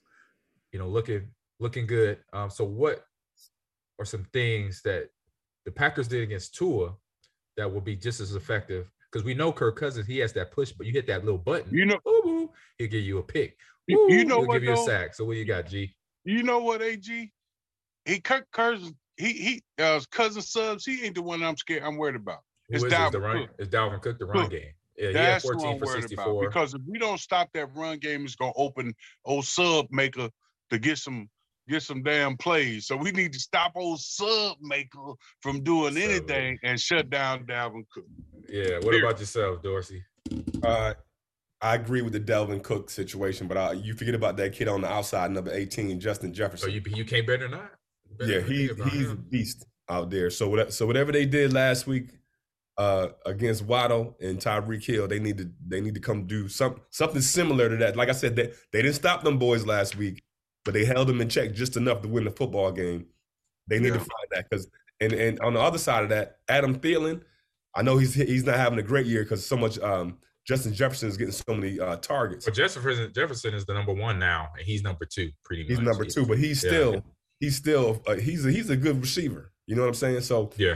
looking good. So what are some things that the Packers did against Tua that will be just as effective? Because we know Kirk Cousins, he has that push, but you hit that little button, he'll give you a pick. He'll give you a sack. So what you got, G? You know what, AG? Kirk Cousins, Cousin Subs, he ain't the one I'm worried about. It's Dalvin Cook, the run game. Yeah, he had 14 for 64. Because if we don't stop that run game, it's gonna open old Sub Maker to get some damn plays. So we need to stop old Sub Maker from doing anything and shut down Dalvin Cook. Yeah. What about yourself, Dorsey? I agree with the Dalvin Cook situation, but you forget about that kid on the outside, number 18, Justin Jefferson. So you can't bet or not? He's a beast out there. So whatever they did last week against Waddle and Tyreek Hill, they need to come do something similar to that. Like I said, they didn't stop them boys last week, but they held them in check just enough to win the football game. They need to find that because and on the other side of that, Adam Thielen, I know he's not having a great year because so much Justin Jefferson is getting so many targets. But Jefferson is the number 1 now, and he's number 2 pretty much. He's number 2, but he's still a good receiver. You know what I'm saying? So yeah.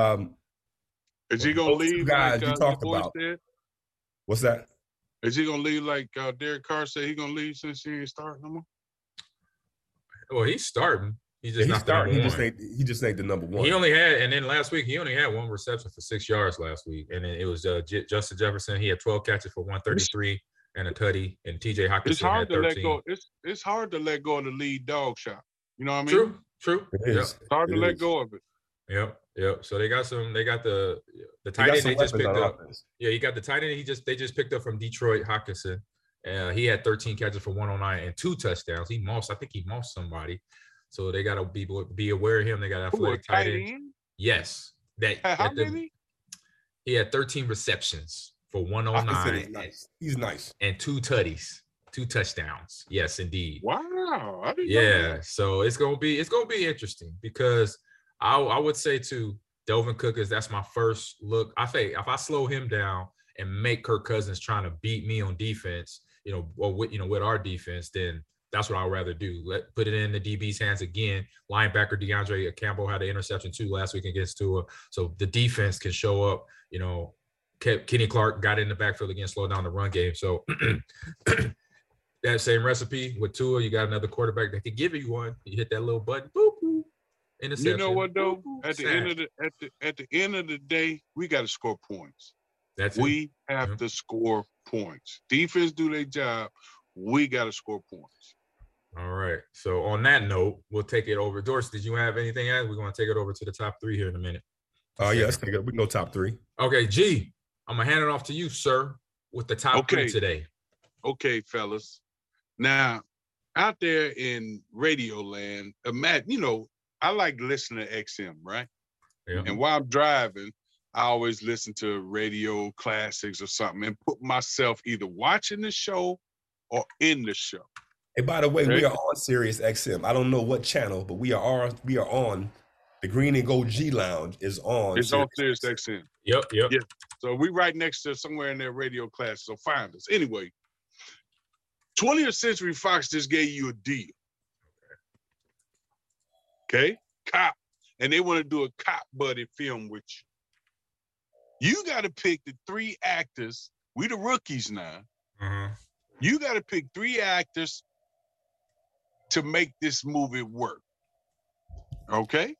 Is he gonna leave? Guys, you talked about. What's that? Is he gonna leave like Derek Carr said he gonna leave since he ain't starting no more? Well, he's starting. He's just not starting. The number 1. He just ain't the number 1. And then last week he only had 1 reception for 6 yards last week, and then it was Justin Jefferson. He had 12 catches for 133 and a tutty, and T.J. Hockenson had 13. Let go. It's hard to let go of the lead dog shot. You know what I mean? True. It is. It's hard to let go of it. Yep. So they got the tight end they just picked up. Yeah, he got the tight end they just picked up from Detroit, Hockenson. He had 13 catches for 109 and 2 touchdowns. I think he mossed somebody. So they got to be aware of him. They got athletic tight end. Yes. How many? He had 13 receptions for 109. Nice. He's nice. And 2 tutties. 2 touchdowns. Yes, indeed. Wow. I didn't know that. So it's gonna be interesting because I would say too, Dalvin Cook that's my first look. I think if I slow him down and make Kirk Cousins trying to beat me on defense, with our defense, then that's what I'd rather do. Put it in the DB's hands again. Linebacker DeAndre Campbell had an interception too last week against Tua, so the defense can show up. Kenny Clark got in the backfield again, slow down the run game. So that same recipe with Tua, you got another quarterback that can give you one. You hit that little button, boop, boop, interception. You know what though? Boop, boop, at the end of the day, we got to score points. We have to score points. Defense do their job. We got to score points. All right. So on that note, we'll take it over. Dorsey, did you have anything else? We're going to take it over to the top 3 here in a minute. Yeah, let's take it. We can go top 3. Okay, G. I'm gonna hand it off to you, sir, with the top 3 today. Okay, fellas. Now, out there in radio land, imagine, I like listening to XM, right? Yeah. And while I'm driving, I always listen to radio classics or something and put myself either watching the show or in the show. Hey, by the way, we are on Sirius XM. I don't know what channel, but we are on the Green and Gold G Lounge is on. It's on Sirius XM. Yep. Yeah. So we right next to somewhere in their radio class. So find us. Anyway, 20th Century Fox just gave you a deal. Okay? Cop. And they want to do a cop buddy film with you. You got to pick the 3 actors. We the rookies now. Mm-hmm. You got to pick 3 actors to make this movie work. Okay?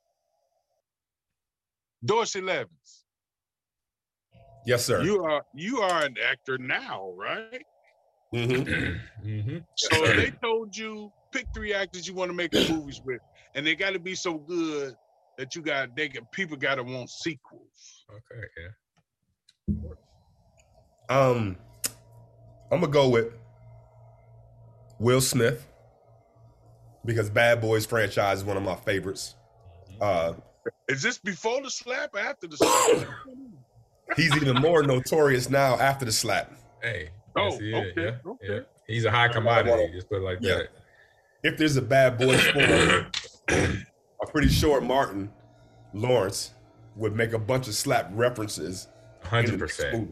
Dorsey Levens. Yes, sir. You are an actor now, right? Mm-hmm. Mm-hmm. So they told you pick 3 actors you want to make movies with, and they got to be so good that people got to want sequels. Okay, yeah. I'm gonna go with Will Smith because Bad Boys franchise is one of my favorites. Is this before the slap or after the slap? He's even more notorious now after the slap. Hey. Oh, yes, okay. Yeah. He's a high commodity. Just put it like that. If there's a Bad Boys 4, I'm pretty sure Martin Lawrence would make a bunch of slap references. 100%.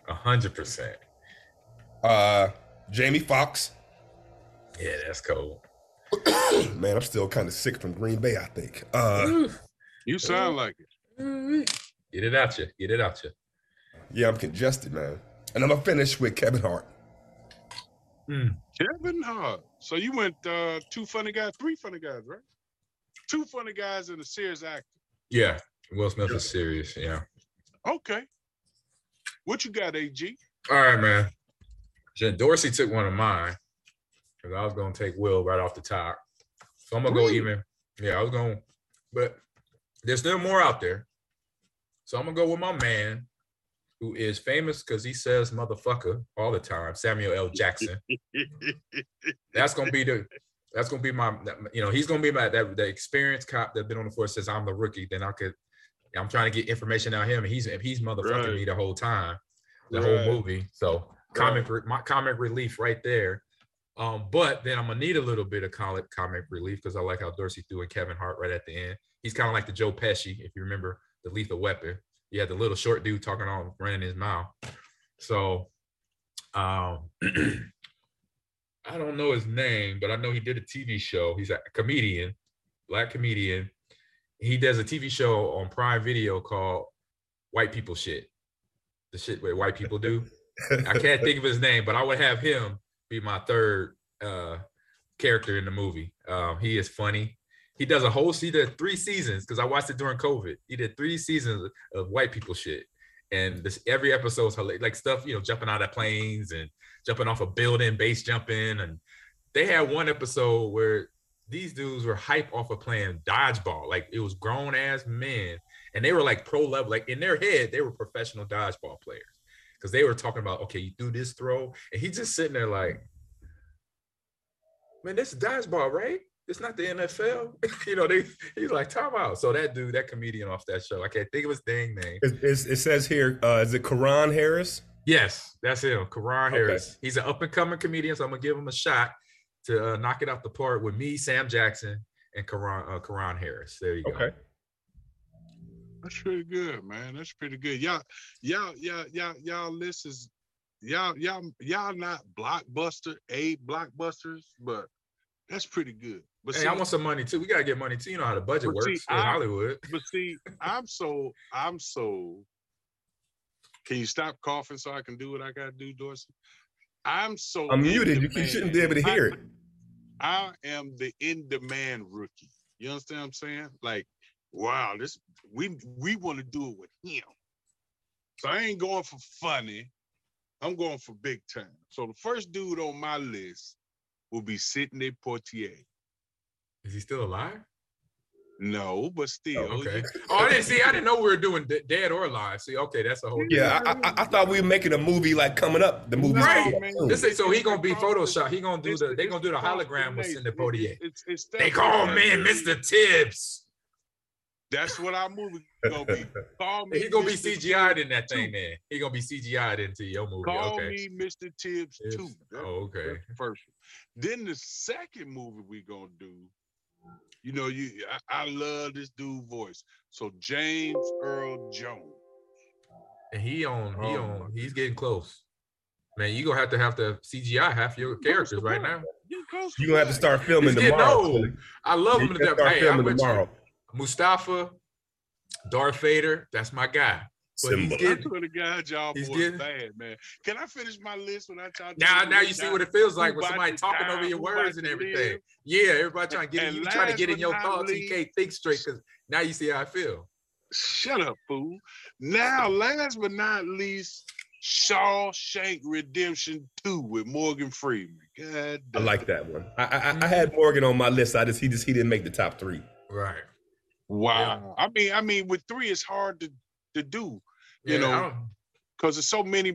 100%. Jamie Foxx. Yeah, that's cool. Man, I'm still kind of sick from Green Bay, I think. You sound like it. Get it out you. Yeah, I'm congested, man. And I'm gonna finish with Kevin Hart. Kevin Hart. So you went 2 funny guys, 3 funny guys, right? 2 funny guys and a serious actor. Yeah, Will Smith is serious. Yeah. Okay. What you got, AG? All right, man. Jen Dorsey took one of mine because I was gonna take Will right off the top. So I'm gonna go even. Yeah, I was going, but there's still more out there. So I'm gonna go with my man, who is famous because he says motherfucker all the time, Samuel L. Jackson. That's gonna be my, he's gonna be the experienced cop that's been on the force since I'm the rookie. Then I'm trying to get information out of him, and he's motherfucking me the whole time, the whole movie. So comic relief right there. But then I'm gonna need a little bit of comic relief because I like how Dorsey threw in Kevin Hart right at the end. He's kind of like the Joe Pesci, if you remember the Lethal Weapon. You had the little short dude talking on running his mouth. So I don't know his name, but I know he did a TV show. He's a comedian, Black comedian. He does a TV show on Prime Video called White People Shit. The shit where white people do. I can't think of his name, but I would have him be my 3rd character in the movie. He is funny. He did 3 seasons because I watched it during COVID. He did 3 seasons of White People Shit. And every episode's like stuff, jumping out of planes and jumping off a building, base jumping. And they had one episode where these dudes were hype off of playing dodgeball. Like it was grown ass men. And they were like pro level. Like in their head, they were professional dodgeball players. Because they were talking about, okay, you do this throw. And he's just sitting there like, man, this is dodgeball, right? It's not the NFL. He's like, time out. So that dude, that comedian off that show, I can't think of his dang name. It says here, is it Karan Harris? Yes, that's him, Karan Harris. He's an up-and-coming comedian, so I'm going to give him a shot to knock it out the park with me, Sam Jackson, and Karan Harris. There you go. Okay. That's pretty good, man. That's pretty good. Y'all listen, y'all not blockbusters, but that's pretty good. But hey, I want some money too. We gotta get money too. You know how the budget works in Hollywood. But see, I'm so. Can you stop coughing so I can do what I gotta do, Dorsey? I'm muted. You shouldn't be able to hear it. I am the in-demand rookie. You understand what I'm saying? Like, wow, we want to do it with him. So I ain't going for funny. I'm going for big time. So the first dude on my list will be Sidney Poitier. Is he still alive? No, but still. Oh, okay. I didn't know we were doing dead or alive. See, okay, that's a whole. Yeah, I thought we were making a movie like coming up. The movie's right. So he gonna be Photoshop. He gonna do they gonna do the hologram with Sidney Poitier. They call me Mr. Tibbs. That's what our movie gonna be. He gonna be CGI'd in that thing, man. He gonna be CGI'd into your movie. Call me Mr. Tibbs 2. Oh, okay. That's the first one. Then the second movie we gonna do. You know, I love this dude voice. So James Earl Jones. And he's getting close. Man, you're gonna have to CGI half your characters right now. You're gonna have to start filming tomorrow. I love him to death. Hey, I'm with you. Mustafa, Darth Vader, that's my guy. But I swear to God, y'all boys bad, man. Can I finish my list when I talk? Now you see what it feels like when somebody talking over your words and everything. Yeah, everybody trying to get you trying to get in your thoughts. You can't think straight because now you see how I feel. Shut up, fool. Now, last but not least, Shawshank Redemption 2 with Morgan Freeman. God damn. I like that one. I had Morgan on my list. He didn't make the top 3. Right. Wow. Yeah. I mean, with 3, it's hard to do. You know, because it's so many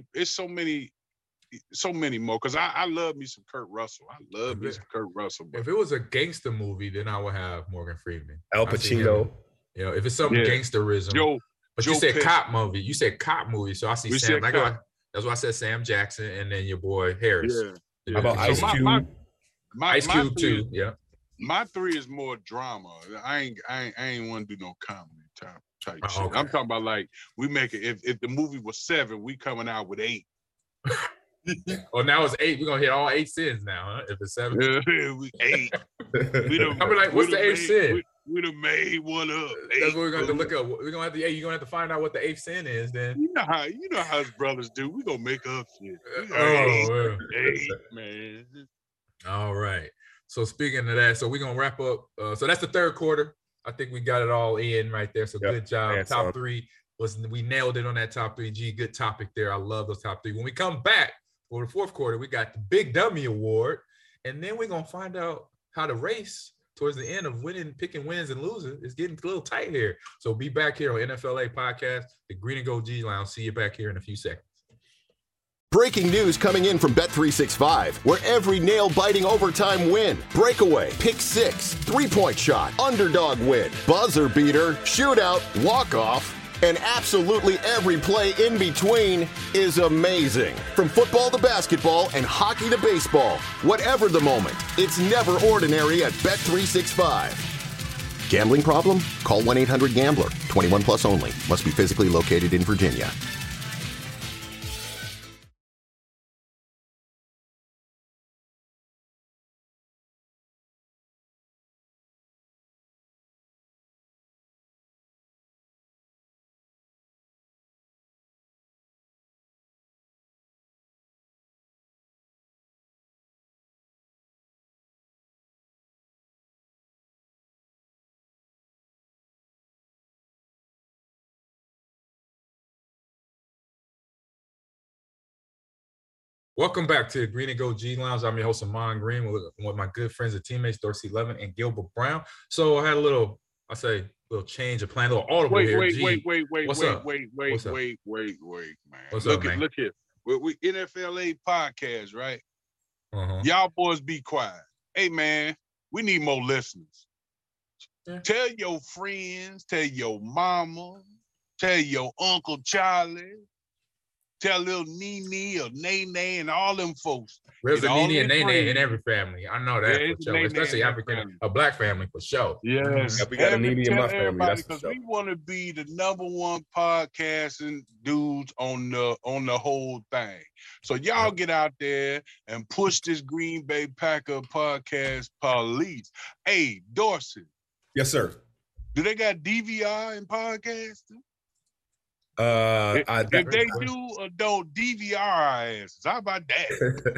more. Because I love me some Kurt Russell. If it was a gangster movie, then I would have Morgan Freeman. Al Pacino. You know, if it's something gangsterism. But you said cop movie. You said cop movie. So I see Sam. That's why I said Sam Jackson and then your boy Harris. Yeah. How about Ice Cube? Ice Cube too. Yeah. My 3 is more drama. I ain't want to do no comedy type shit. Okay. I'm talking about like we make it. If the movie was 7, we coming out with 8. Oh, now it's 8. We're gonna hit all 8 sins now, huh? If it's 7, we 8. I'm like, what's the 8th sin? We done made one up. That's what we're gonna have to look up. We're gonna have to. You're gonna have to find out what the 8th sin is. Then you know how us brothers do. We gonna make up shit. 8, man. All right. So speaking of that, so we're gonna wrap up. So that's the third quarter. I think we got it all in right there. So good job. Top 3 we nailed it on that top 3. Good topic there. I love those top 3. When we come back for the fourth quarter, we got the Big Dummy Award, and then we're gonna find out how the race towards the end of picking wins and losing is getting a little tight here. So be back here on NFLA Podcast, the Green and Gold G Lounge. See you back here in a few seconds. Breaking news coming in from Bet365, where every nail-biting overtime win, breakaway, pick 6, three-point shot, underdog win, buzzer beater, shootout, walk-off, and absolutely every play in between is amazing. From football to basketball and hockey to baseball, whatever the moment, it's never ordinary at Bet365. Gambling problem? Call 1-800-GAMBLER. 21 plus only. Must be physically located in Virginia. Welcome back to the Green and Gold G Lounge. I'm your host, Amon Green, with my good friends and teammates, Dorsey Levin and Gilbert Brown. So I had a little change of plan, a little audible here. Wait, man. What's up, man. Look here. We NFLA Podcast, right? Uh-huh. Y'all boys be quiet. Hey, man, we need more listeners. Yeah. Tell your friends, tell your mama, tell your Uncle Charlie, tell little Nene or Nene and all them folks. There's a Nene and Nene in every family. I know that for sure. Especially a black family for sure. Yes. We got a Nene in my family. That's because we want to be the #1 podcasting dudes on the whole thing. So y'all get out there and push this Green Bay Packer podcast police. Hey, Dorsey. Yes, sir. Do they got DVR in podcasting? If they do or don't, DVR our asses. How about that?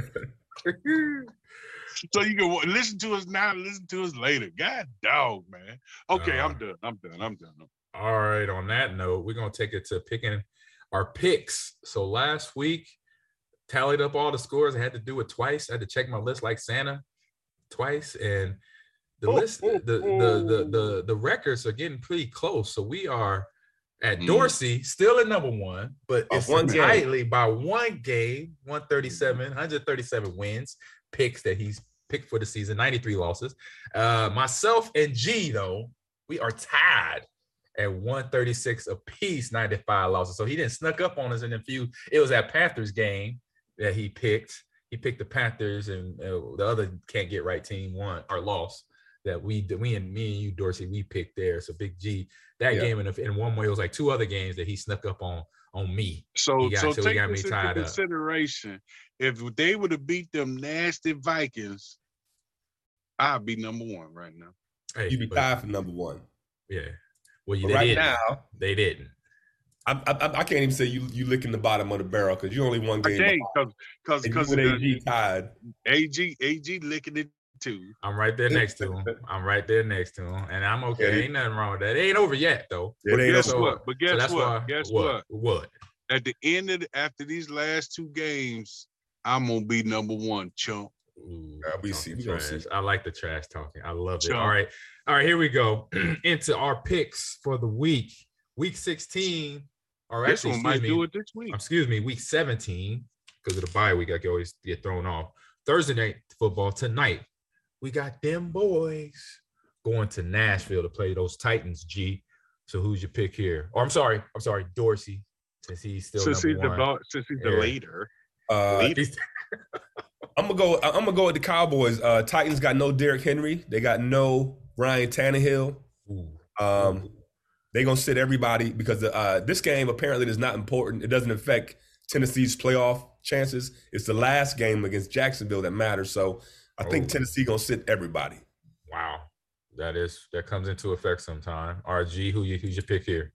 So you can listen to us now, listen to us later. God dog, man. Okay, I'm done. All right. On that note, we're gonna take it to picking our picks. So last week, tallied up all the scores. I had to do it twice. I had to check my list like Santa twice, and the records are getting pretty close. So we are at Dorsey still at number one, but it's tightly by one game, 137 wins, picks that he's picked for the season, 93 losses. Myself and G, though, we are tied at 136 apiece, 95 losses. So he didn't snuck up on us in a few. It was that Panthers game that he picked. He picked the Panthers, and the other can't get right team won or lost. That me and you, Dorsey, we picked there. So Big G, that game in one way, it was like two other games that he snuck up on me. So take this into consideration. If they would have beat them nasty Vikings, I'd be number one right now. Hey, you'd be tied for number one. Yeah. Well, now they didn't. I can't even say you licking the bottom of the barrel because you only one game. Because AG tied. AG licking it too. I'm right there next to him. And I'm okay. Ain't nothing wrong with that. It ain't over yet though. But guess what? What? At the end after these last two games, I'm gonna be number one, chump. Ooh, we gonna see. I like the trash talking. I love it. All right. Here we go into our picks for the week 16. Or this actually, one might do it this week. Excuse me, week 17 because of the bye week. I can always get thrown off. Thursday night football tonight. We got them boys going to Nashville to play those Titans. G. So who's your pick here? Or I'm sorry, Dorsey, since he's still since number one. Since he's the leader. I'm gonna go with the Cowboys. Titans got no Derrick Henry. They got no Ryan Tannehill. They're gonna sit everybody because this game apparently is not important. It doesn't affect Tennessee's playoff chances. It's the last game against Jacksonville that matters. So I think Tennessee gonna sit everybody. Wow, that comes into effect sometime. RG, who's your pick here?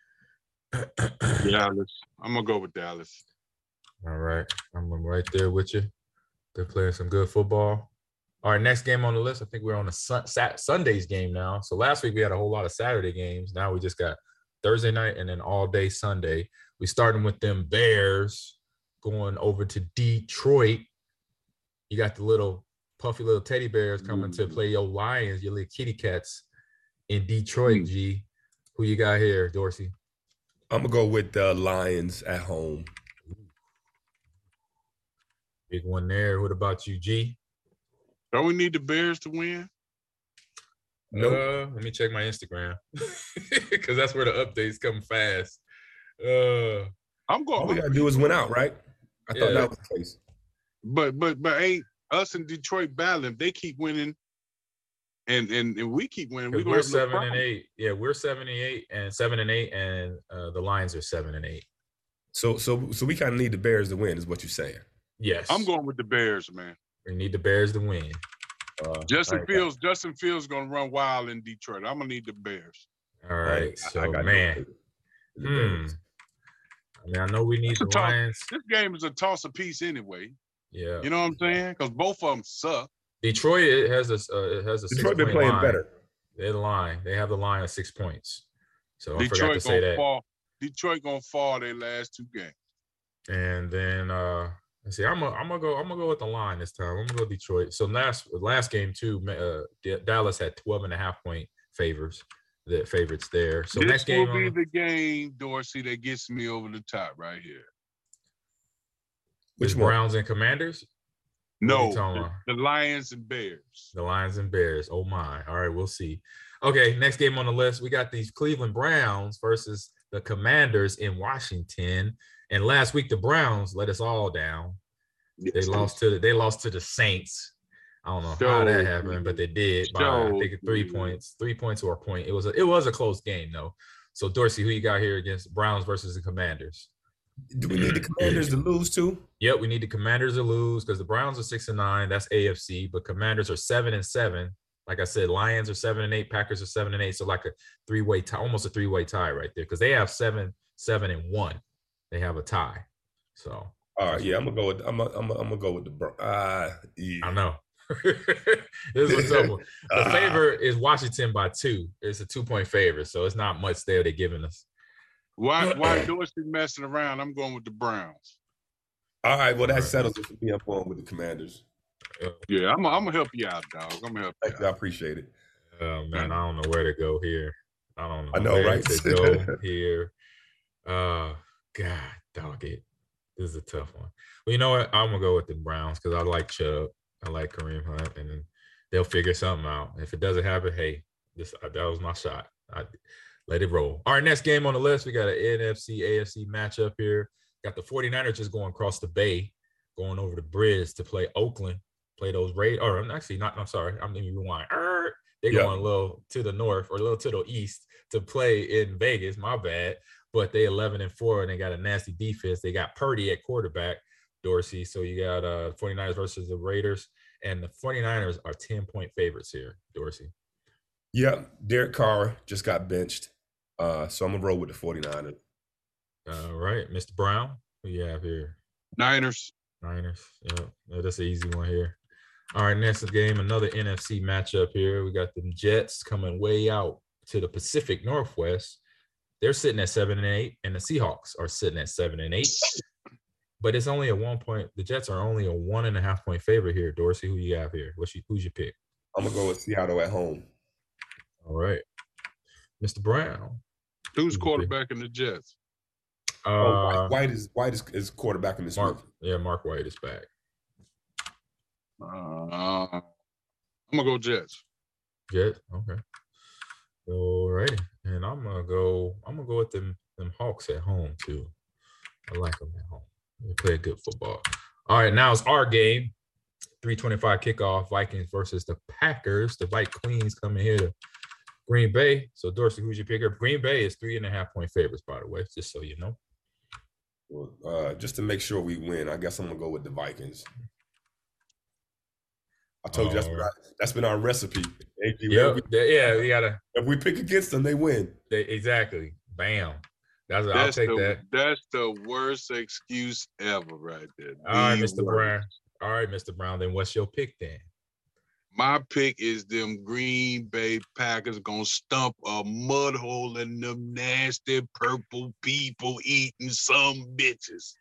Dallas. I'm gonna go with Dallas. All right, I'm right there with you. They're playing some good football. All right, next game on the list. I think we're on a Sunday's game now. So last week we had a whole lot of Saturday games. Now we just got Thursday night and then all day Sunday. We starting with them Bears going over to Detroit. You got the little puffy little teddy bears coming to play your Lions, your little kitty cats in Detroit. G, who you got here, Dorsey? I'm gonna go with the Lions at home. Big one there. What about you, G? Don't we need the Bears to win? No. Let me check my Instagram because that's where the updates come fast. I'm going. All we gotta do is win out, right? I thought that was the case. But ain't us in Detroit battling? They keep winning, and we keep winning. We're 7-8. Yeah, we're 7-8 and 7-8, and the Lions are 7-8. So we kind of need the Bears to win, is what you're saying? Yes, I'm going with the Bears, man. We need the Bears to win. Justin Fields gonna run wild in Detroit. I'm gonna need the Bears. All right, man. I mean, I know we need the Lions. This game is a toss apiece anyway. Yeah, you know what I'm saying? Because both of them suck. Detroit has a Detroit been playing better. They're the line. They have the line of 6 points. So I forgot to say that. Detroit gonna fall their last two games. And then let's see. I'm gonna go with the line this time. I'm gonna go Detroit. So last game too, Dallas had 12.5 point favorites there. So this next game will be the game, Dorsey, that gets me over the top right here. Which Browns and Commanders? No, the Lions and Bears. The Lions and Bears. Oh my! All right, we'll see. Okay, next game on the list, we got these Cleveland Browns versus the Commanders in Washington. And last week the Browns let us all down. They lost to the Saints. I don't know how that happened, but they did by I think 3 points. 3 points or a point. It was a close game though. So Dorsey, who you got here against Browns versus the Commanders? Do we need the Commanders to lose too? Yep, we need the Commanders to lose because the Browns are 6-9. That's AFC, but Commanders are 7-7. Like I said, Lions are 7-8, Packers are 7-8. So like a three-way tie, almost a three-way tie right there because they have 7-1. They have a tie. So all right, yeah, I'm gonna go with the I know. This is a tough one. The favor is Washington by 2. It's a 2-point favor, so it's not much there they're giving us. Why Dorsey messing around? I'm going with the Browns. All right, well that settles it for me. I'm going with the Commanders. Yeah, I'm gonna help you out, dog. I'm gonna help you out. I appreciate it. Oh man, I don't know where to go here. I don't know. I know, where right? to go here. God, dog it. This is a tough one. Well, you know what? I'm gonna go with the Browns because I like Chubb. I like Kareem Hunt, and they'll figure something out. If it doesn't happen, hey, that was my shot. I let it roll. All right, next game on the list, we got an NFC, AFC matchup here. Got the 49ers just going across the bay, going over the bridge to play Oakland, play those Raiders. Or I'm actually not. I'm sorry. I'm going to rewind. They're going a little to the north or a little to the east to play in Vegas. My bad. But they 11-4, and they got a nasty defense. They got Purdy at quarterback, Dorsey. So you got 49ers versus the Raiders. And the 49ers are 10-point favorites here, Dorsey. Yep. Derek Carr just got benched. So I'm going to roll with the 49ers. All right. Mr. Brown, who you have here? Niners. Yeah, that's an easy one here. All right, next game, another NFC matchup here. We got the Jets coming way out to the Pacific Northwest. They're sitting at 7-8, and the Seahawks are sitting at 7-8. But it's only a 1 point. The Jets are only a 1.5 point favorite here. Dorsey, who you have here? Who's your pick? I'm gonna go with Seattle at home. All right, Mr. Brown. Who's quarterback in the Jets? White is quarterback in this Mark. Yeah, Mark White is back. I'm gonna go Jets. Jets, okay. All righty, and I'm gonna go with them Hawks at home too. I like them at home. They play good football. All right, now it's our game. 3:25 kickoff. Vikings versus the Packers. The White Queens coming here to Green Bay. So Dorsey, who's your picker? Green Bay is 3.5 point favorites, by the way, just so you know. Well, just to make sure we win, I guess I'm gonna go with the Vikings. I told you that's been our recipe. We gotta. If we pick against them, they win. Exactly. Bam. I'll take that. That's the worst excuse ever, right there. All right, Mr. Brown. All right, Mr. Brown. Then what's your pick then? My pick is them Green Bay Packers gonna stump a mud hole in them nasty purple people eating some bitches.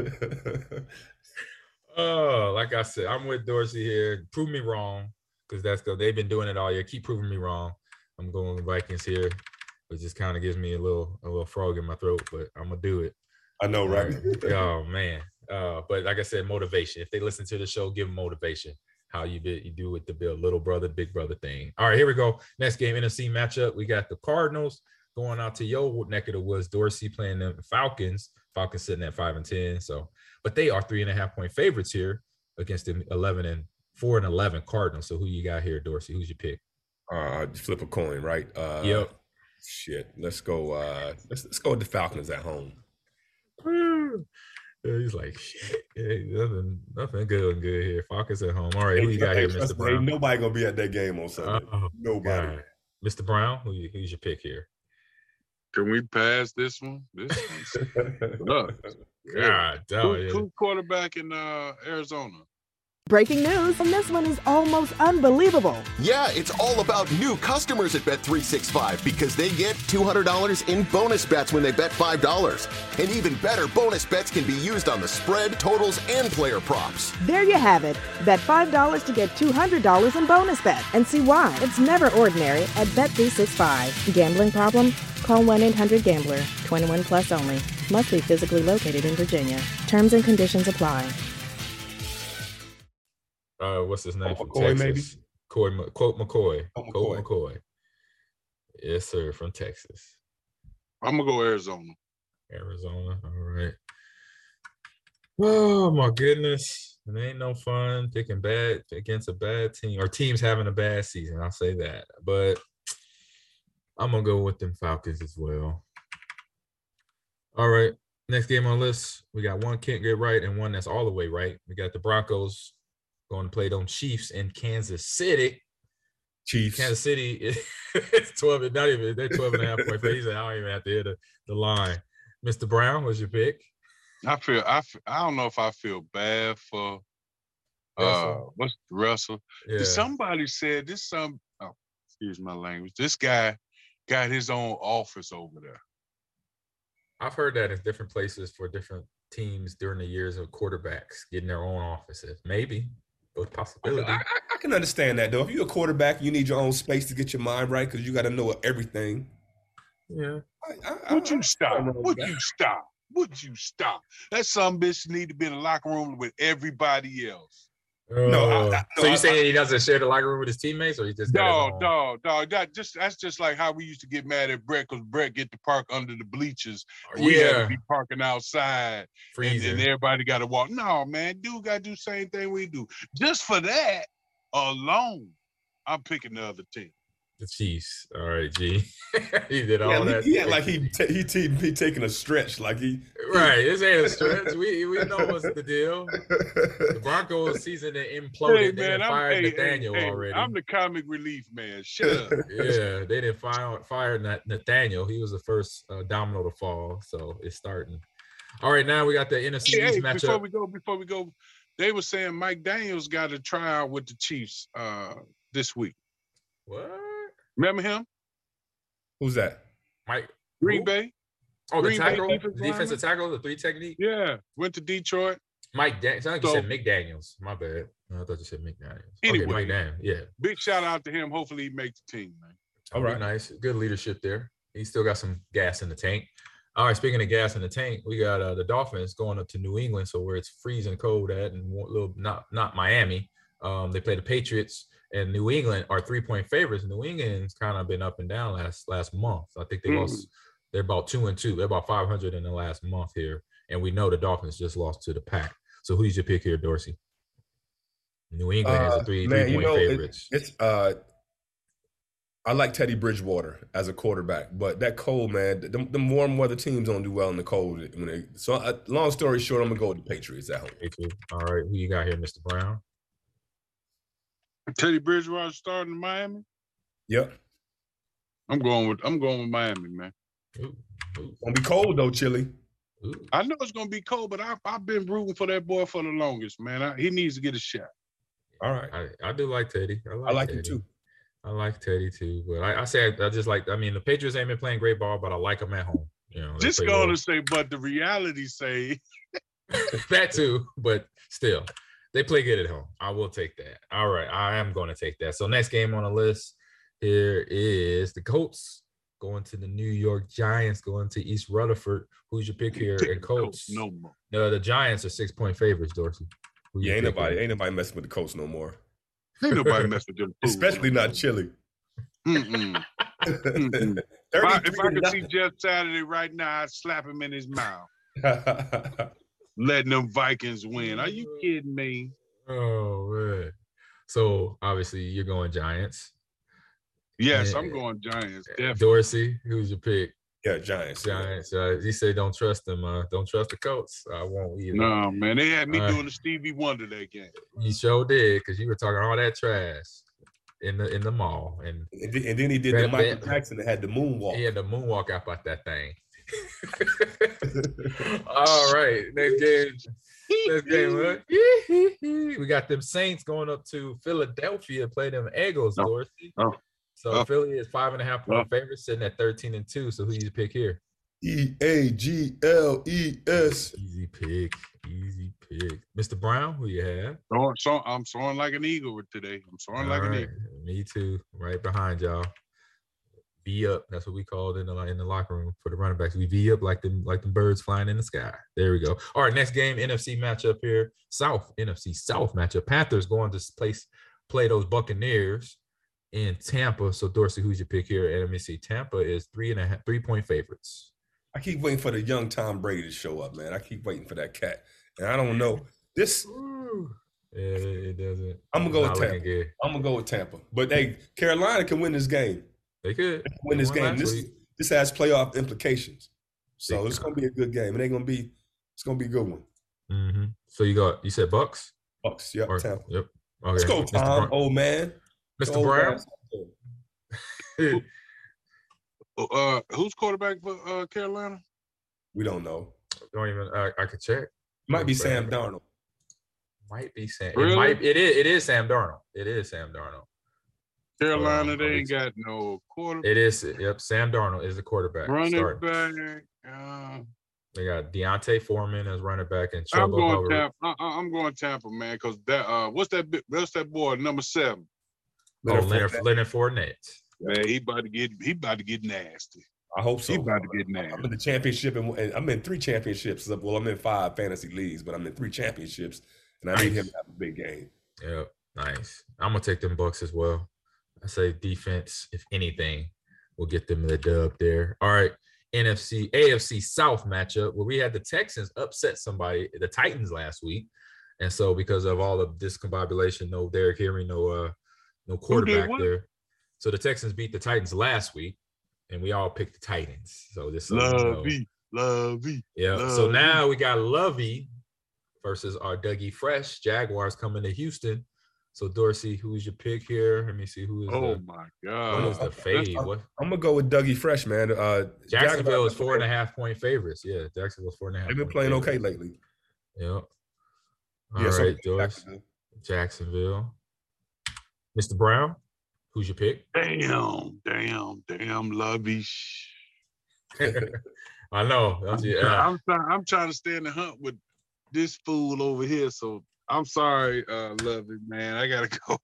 Oh, like I said, I'm with Dorsey here. Prove me wrong, because that's good. They've been doing it all year. Keep proving me wrong. I'm going with Vikings here. It just kind of gives me a little frog in my throat, but I'm gonna do it. I know, right? Oh man. But like I said, motivation. If they listen to the show, give them motivation. How you do with the little brother, big brother thing. All right, here we go. Next game, NFC matchup. We got the Cardinals going out to your neck of the woods. Dorsey playing the Falcons. Falcons sitting at 5-10. So, but they are 3.5 point favorites here against the 4-11 Cardinals. So who you got here, Dorsey? Who's your pick? Flip a coin, right? Yep. Shit. Let's go. Let's go with the Falcons at home. He's like, shit. Hey, nothing good here. Falcons at home. All right, who you got here, Mr. Brown? Ain't nobody gonna be at that game on Sunday. Nobody. God. Mr. Brown, who's your pick here? Can we pass this one? Who's quarterback in Arizona? Breaking news, and this one is almost unbelievable. Yeah, it's all about new customers at Bet365 because they get $200 in bonus bets when they bet $5. And even better, bonus bets can be used on the spread, totals, and player props. There you have it. Bet $5 to get $200 in bonus bets. And see why. It's never ordinary at Bet365. Gambling problem? Call 1-800-GAMBLER. 21 plus only. Must be physically located in Virginia. Terms and conditions apply. What's his name? McCoy, maybe? Colt McCoy. Yes, sir, from Texas. I'm going to go Arizona. All right. Oh, my goodness. It ain't no fun picking bad against a bad team or teams having a bad season. I'll say that. But I'm going to go with them Falcons as well. All right. Next game on the list, we got one can't get right and one that's all the way right. We got the Broncos going to play them Chiefs in Kansas City. Chiefs. Kansas City is 12. Not even they're 12.5 point favorites. I don't even have to hit the line. Mr. Brown, what's your pick? I don't know if I feel bad for Russell. Yeah. Somebody said this. Excuse my language. This guy got his own office over there. I've heard that in different places for different teams during the years of quarterbacks getting their own offices. Maybe. Both possibilities. I can understand that though. If you're a quarterback, you need your own space to get your mind right because you got to know everything. Yeah. Would you stop? Would you stop? Would you stop? That some bitch need to be in the locker room with everybody else. So you saying he doesn't share the locker room with his teammates, or he just dog? That's just like how we used to get mad at Brett because Brett get to park under the bleachers. We had to be parking outside, and everybody got to walk. No, man, dude got to do the same thing we do. Just for that alone, I'm picking the other team. The Chiefs. All right, G. He did all that. Yeah, like he taking a stretch, like he. Right, this ain't a stretch. We know what's the deal. The Broncos season imploded. They fired Nathaniel already. I'm the comic relief man. Shut up. Yeah, they didn't fire Nathaniel. He was the first domino to fall, so it's starting. All right, now we got the NFC East matchup. Before we go, they were saying Mike Daniels got a tryout with the Chiefs this week. What? Remember him? Who's that? Mike Green Bay. Oh, the tackle, defensive tackle, the 3 technique. Yeah, went to Detroit. Mike Daniels. Sound like you said McDaniels. My bad. I thought you said McDaniels. Anyway, Mike Daniels. Yeah. Big shout out to him. Hopefully, he makes the team, man. All right, nice, good leadership there. He still got some gas in the tank. All right, speaking of gas in the tank, we got the Dolphins going up to New England, so where it's freezing cold at, and a little not Miami. They play the Patriots. And New England are 3-point favorites. New England's kind of been up and down last month. I think they lost. They're about 2-2. They're about 500 in the last month here. And we know the Dolphins just lost to the Pack. So who's your pick here, Dorsey? New England has a 3-point favorites. I like Teddy Bridgewater as a quarterback, but that cold, man, them warm weather teams don't do well in the cold. Long story short, I'm gonna go with the Patriots at home. All right, who you got here, Mr. Brown? Teddy Bridgewater starting in Miami. Yep. I'm going with Miami, man. Gonna be cold though, Chili. I know it's gonna be cold, but I've been rooting for that boy for the longest, man. He needs to get a shot. All right. I do like Teddy. I like him too. I like Teddy too, but I just like. I mean, the Patriots ain't been playing great ball, but I like them at home. Just going to say, but the reality say that too, but still. They play good at home. I will take that. All right, I am going to take that. So next game on the list here is the Colts going to the New York Giants, going to East Rutherford. Who's your pick here? And Colts. No more. No, the Giants are 6-point favorites, Dorsey. Yeah, ain't nobody messing with the Colts no more. Ain't nobody messing with them. Especially not Chili. If I could see Jeff Saturday right now, I'd slap him in his mouth. Letting them Vikings win. Are you kidding me? Oh, man. So, obviously, you're going Giants. Yes, I'm going Giants. Definitely. Dorsey, who's your pick? Yeah, Giants. He said don't trust them. Don't trust the Colts. I won't either. No, man. They had me doing the Stevie Wonder that game. You sure did, because you were talking all that trash in the mall. And then he did the Michael Jackson that had the moonwalk. He had the moonwalk out about that thing. All right, next game. Huh? We got them Saints going up to Philadelphia, play them Eagles, Dorsey. So Philly is 5.5-point favorite, sitting at 13-2. So who you pick here? Eagles. Easy pick. Mr. Brown, who you have? I'm soaring like an eagle today. I'm soaring like an eagle. Me too. Right behind y'all. V up. That's what we called in the locker room for the running backs. We V up like them birds flying in the sky. There we go. All right, next game, NFC matchup here. NFC South matchup. Panthers going to play those Buccaneers in Tampa. So Dorsey, who's your pick here? And let me see. Tampa is 3-point favorites. I keep waiting for the young Tom Brady to show up, man. I keep waiting for that cat. And I don't know. This it doesn't. I'm gonna go with Tampa. But hey, Carolina can win this game. They could win this game. This has playoff implications, so it's gonna be a good game. It's gonna be a good one. Mm-hmm. So you said Bucks? Bucks, yep. Tampa. Yep. Okay. Let's go, Tom, old man. Mr. Brown. Who's quarterback for Carolina? We don't know. Don't even. I could check. Might be Sam Darnold. Might be Sam. Really? It is Sam Darnold. It is Sam Darnold. Carolina, they ain't got no quarterback. It is. Yep. Sam Darnold is the quarterback. Running back. They got Deontay Foreman as running back and I'm Chuba going Hubbard. Tampa. I'm going Tampa, man, because that what's that boy number 7? Leonard Fournette. Man, he about to get nasty. I hope so. He about to get nasty. I'm in the championship, and I'm in 3 championships. Well, I'm in 5 fantasy leagues, but I'm in 3 championships, and I need him to have a big game. Yeah, nice. I'm gonna take them Bucks as well. I say defense, if anything, will get them the dub there. All right, AFC South matchup where we had the Texans upset the Titans last week, and so because of all of discombobulation, no Derrick Henry, no quarterback there. So the Texans beat the Titans last week, and we all picked the Titans. So this Lovey. Yeah. So now we got Lovey versus our Dougie Fresh Jaguars coming to Houston. So Dorsey, who's your pick here? Let me see who is. My God! What is the fade? I'm gonna go with Dougie Fresh, man. Jacksonville is 4.5 point favorites. Yeah, Jacksonville's 4.5. They've been playing okay lately. Yeah. All right, Doris. Jacksonville. Mr. Brown, who's your pick? Damn, Lovey. I know. I'm trying to stay in the hunt with this fool over here, so I'm sorry, Lovey, man. I gotta go.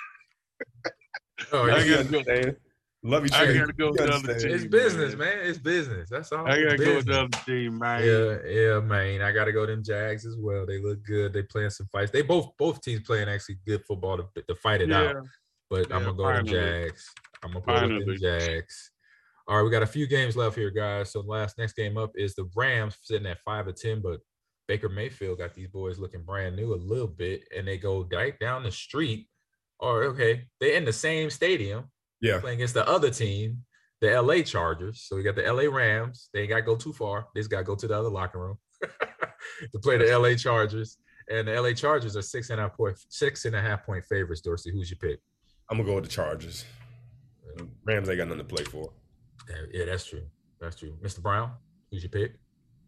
I gotta go. Lovey, I gotta go with the other team. It's business, man. It's business. That's all. I gotta go with the other team, man. Yeah, man. I gotta go them Jags as well. They look good. They playing some fights. They both teams playing actually good football to fight it out. But I'm gonna go with the Jags. I'm gonna go with the Jags. All right, we got a few games left here, guys. So next game up is the Rams sitting at 5-10, but Baker Mayfield got these boys looking brand new a little bit, and they go right down the street. They're in the same stadium. Yeah, playing against the other team, the LA Chargers. So we got the LA Rams. They ain't got to go too far. They just got to go to the other locker room to play the LA Chargers. And the LA Chargers are 6.5 point favorites. Dorsey, who's your pick? I'm gonna go with the Chargers. Rams ain't got nothing to play for. Yeah, that's true. Mr. Brown, who's your pick?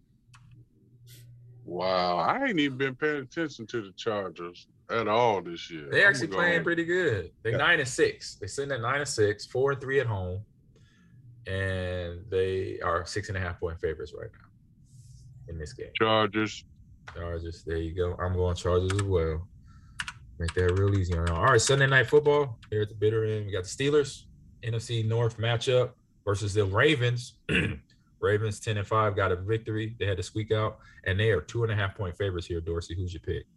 Wow, I ain't even been paying attention to the Chargers at all this year. They actually playing pretty good. They're 9-6. They're sitting at 9-6, 4-3 at home, and they are 6.5 point favorites right now in this game. Chargers. There you go. I'm going Chargers as well. Make that real easy. All right, Sunday Night Football here at the bitter end. We got the Steelers, NFC North matchup versus the Ravens. Ravens 10-5 got a victory. They had to squeak out, and they are 2.5 point favorites here. Dorsey, who's your pick?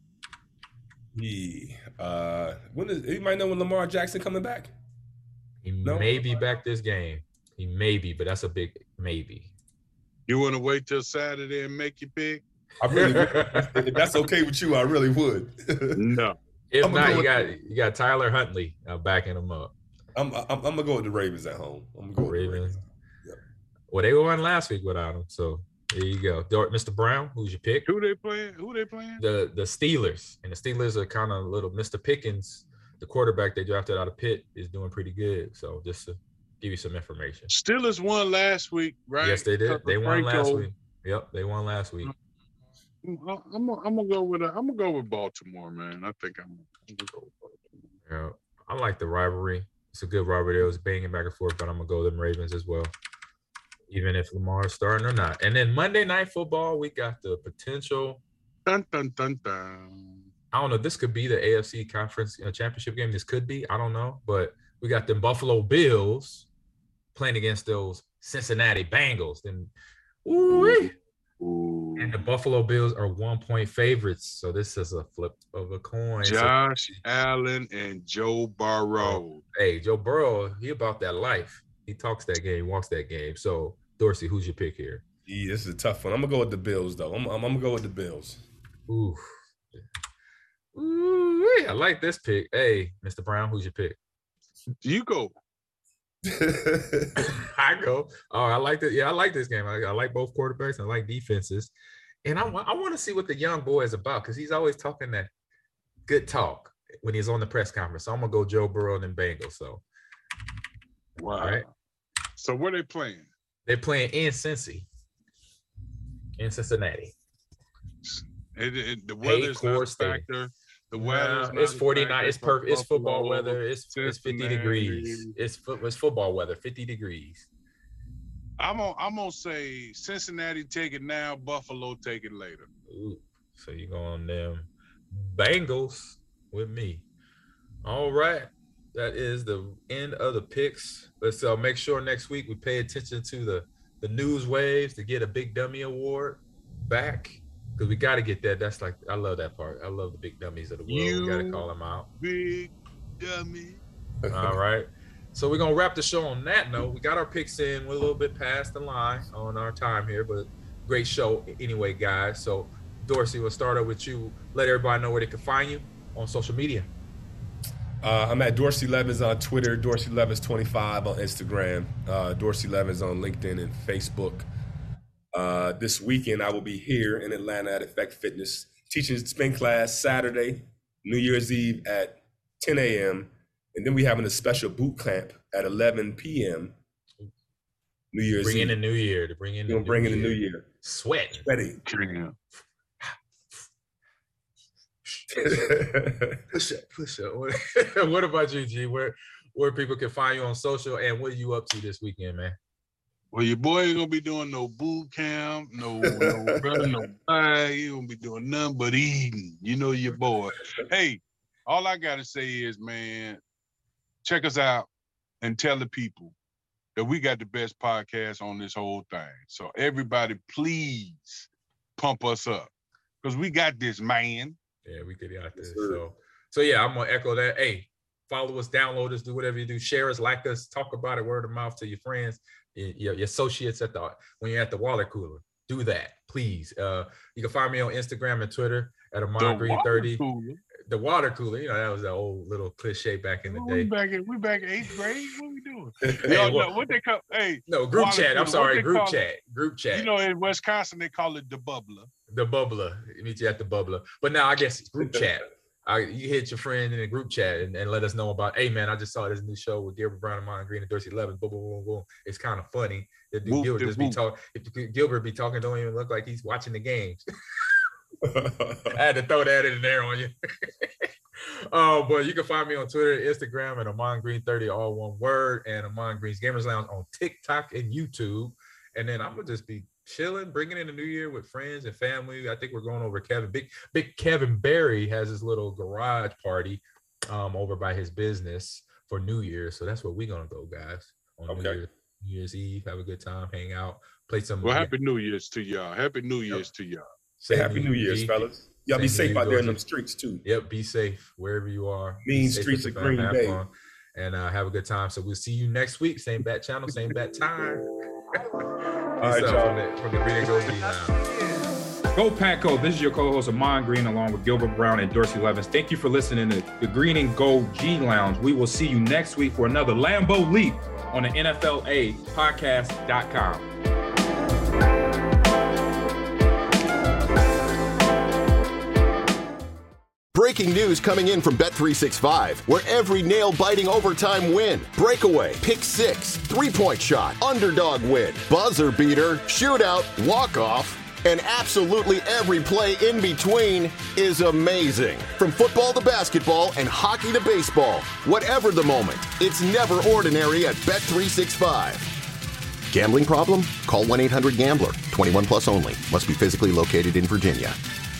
You might know when Lamar Jackson coming back? He may be back this game. He may be, but that's a big maybe. You want to wait till Saturday and make your pick? I really would. If that's okay with you, I really would. No. If not, you got Tyler Huntley backing him up. I'm gonna go with the Ravens at home. I'm gonna go with the Ravens. Yep. Well, they won last week without him, so there you go. Mr. Brown, who's your pick? Who they playing? The Steelers. And the Steelers are kind of a little Mr. Pickens, the quarterback they drafted out of Pitt, is doing pretty good. So just to give you some information. Steelers won last week, right? Yes, they did. They won last week. Yep, they won last week. I'm gonna go with Baltimore, man. I think I'm gonna go with Baltimore. Yeah, I like the rivalry. It's a good rivalry. It was banging back and forth, but I'm gonna go with them Ravens as well, even if Lamar's starting or not. And then Monday Night Football, we got the potential. Dun dun dun dun. I don't know. This could be the AFC Conference championship game. This could be. I don't know, but we got the Buffalo Bills playing against those Cincinnati Bengals. And and the Buffalo Bills are 1 point favorites. So this is a flip of a coin. Josh Allen and Joe Burrow. Hey, Joe Burrow, he about that life. He talks that game, walks that game. So, Dorsey, who's your pick here? Yeah, this is a tough one. I'm going to go with the Bills, though. I'm going to go with the Bills. Ooh, I like this pick. Hey, Mr. Brown, who's your pick? You go. I go. Oh, I like it. Yeah, I like this game. I like both quarterbacks. I like defenses, and I want to see what the young boy is about because he's always talking that good talk when he's on the press conference. So I'm gonna go Joe Burrow and Bengals. So, wow. All right. So where they playing? They're playing in Cincy, in Cincinnati. The weather's not a factor. The weather. It's 49. It's perfect. It's football weather. It's 50 degrees. It's football weather. 50 degrees. I'm gonna say Cincinnati take it now, Buffalo take it later. Ooh, so you going them Bengals with me. All right. That is the end of the picks. Let's make sure next week we pay attention to the news waves to get a Big Dummy Award back. Because we got to get that. That's like, I love that part. I love the big dummies of the world. We got to call them out. Big dummy. All right. So we're going to wrap the show on that note. We got our picks in. We're a little bit past the line on our time here, but great show anyway, guys. So, Dorsey, we'll start out with you. Let everybody know where they can find you on social media. I'm at Dorsey Levens on Twitter, Dorsey Levens 25 on Instagram, Dorsey Levens on LinkedIn and Facebook. This weekend, I will be here in Atlanta at Effect Fitness, teaching spin class Saturday, New Year's Eve at 10 a.m. And then we having a special boot camp at 11 p.m. New Year's Eve. Bring in the new year. To bring in the new year. Sweating. Push up. What about you, G? Where people can find you on social, and what are you up to this weekend, man? Well, your boy ain't gonna be doing no boot camp, no running no bag. He gonna be doing nothing but eating. You know your boy. Hey, all I gotta say is, man, check us out and tell the people that we got the best podcast on this whole thing. So everybody, please pump us up, because we got this, man. Yeah, we get out there. So yeah, I'm gonna echo that. Hey, follow us, download us, do whatever you do, share us, like us, talk about it, word of mouth to your friends, your associates when you're at the water cooler. Do that, please. You can find me on Instagram and Twitter at AmonGreen30. The water cooler, you know, that was an old little cliche back in the day. We back in 8th grade. What we doing? What they call? Hey, no, group chat. I'm sorry, group chat. You know, in Wisconsin they call it the bubbler. The bubbler. Meet you at the bubbler. But now I guess it's group chat. You hit your friend in a group chat and let us know about, hey, man, I just saw this new show with Gilbert Brown and Amon Green and Dorsey Levens. Boom, boom, boom, boom. It's kind of funny. Gilbert just be talking. If Gilbert be talking, don't even look like he's watching the games. I had to throw that in there on you. But you can find me on Twitter, Instagram at AmonGreen30, all one word, and Amon Green's Gamers Lounge on TikTok and YouTube. And then I'm gonna just be chilling, bringing in the new year with friends and family. I think we're going over Kevin. Big Kevin Barry has his little garage party over by his business for New Year. So that's where we're gonna go, guys. On New Year's Eve, have a good time, hang out, play some. Well, happy New Year's to y'all. Happy New Year's to y'all. Say happy New Year's, fellas. Y'all be safe out there in them streets too. Yep, be safe wherever you are. Mean streets of Green Bay. And have a good time. So we'll see you next week. Same bat channel, same bat time. All right, y'all. From the Green and Gold G Lounge. Go Pack Go. This is your co-host Amon Green along with Gilbert Brown and Dorsey Levens. Thank you for listening to the Green and Gold G Lounge. We will see you next week for another Lambeau Leap on the NFLA podcast.com. Breaking news coming in from Bet365, where every nail-biting overtime win, breakaway, pick six, three-point shot, underdog win, buzzer beater, shootout, walk-off, and absolutely every play in between is amazing. From football to basketball and hockey to baseball, whatever the moment, it's never ordinary at Bet365. Gambling problem? Call 1-800-GAMBLER. 21 plus only. Must be physically located in Virginia.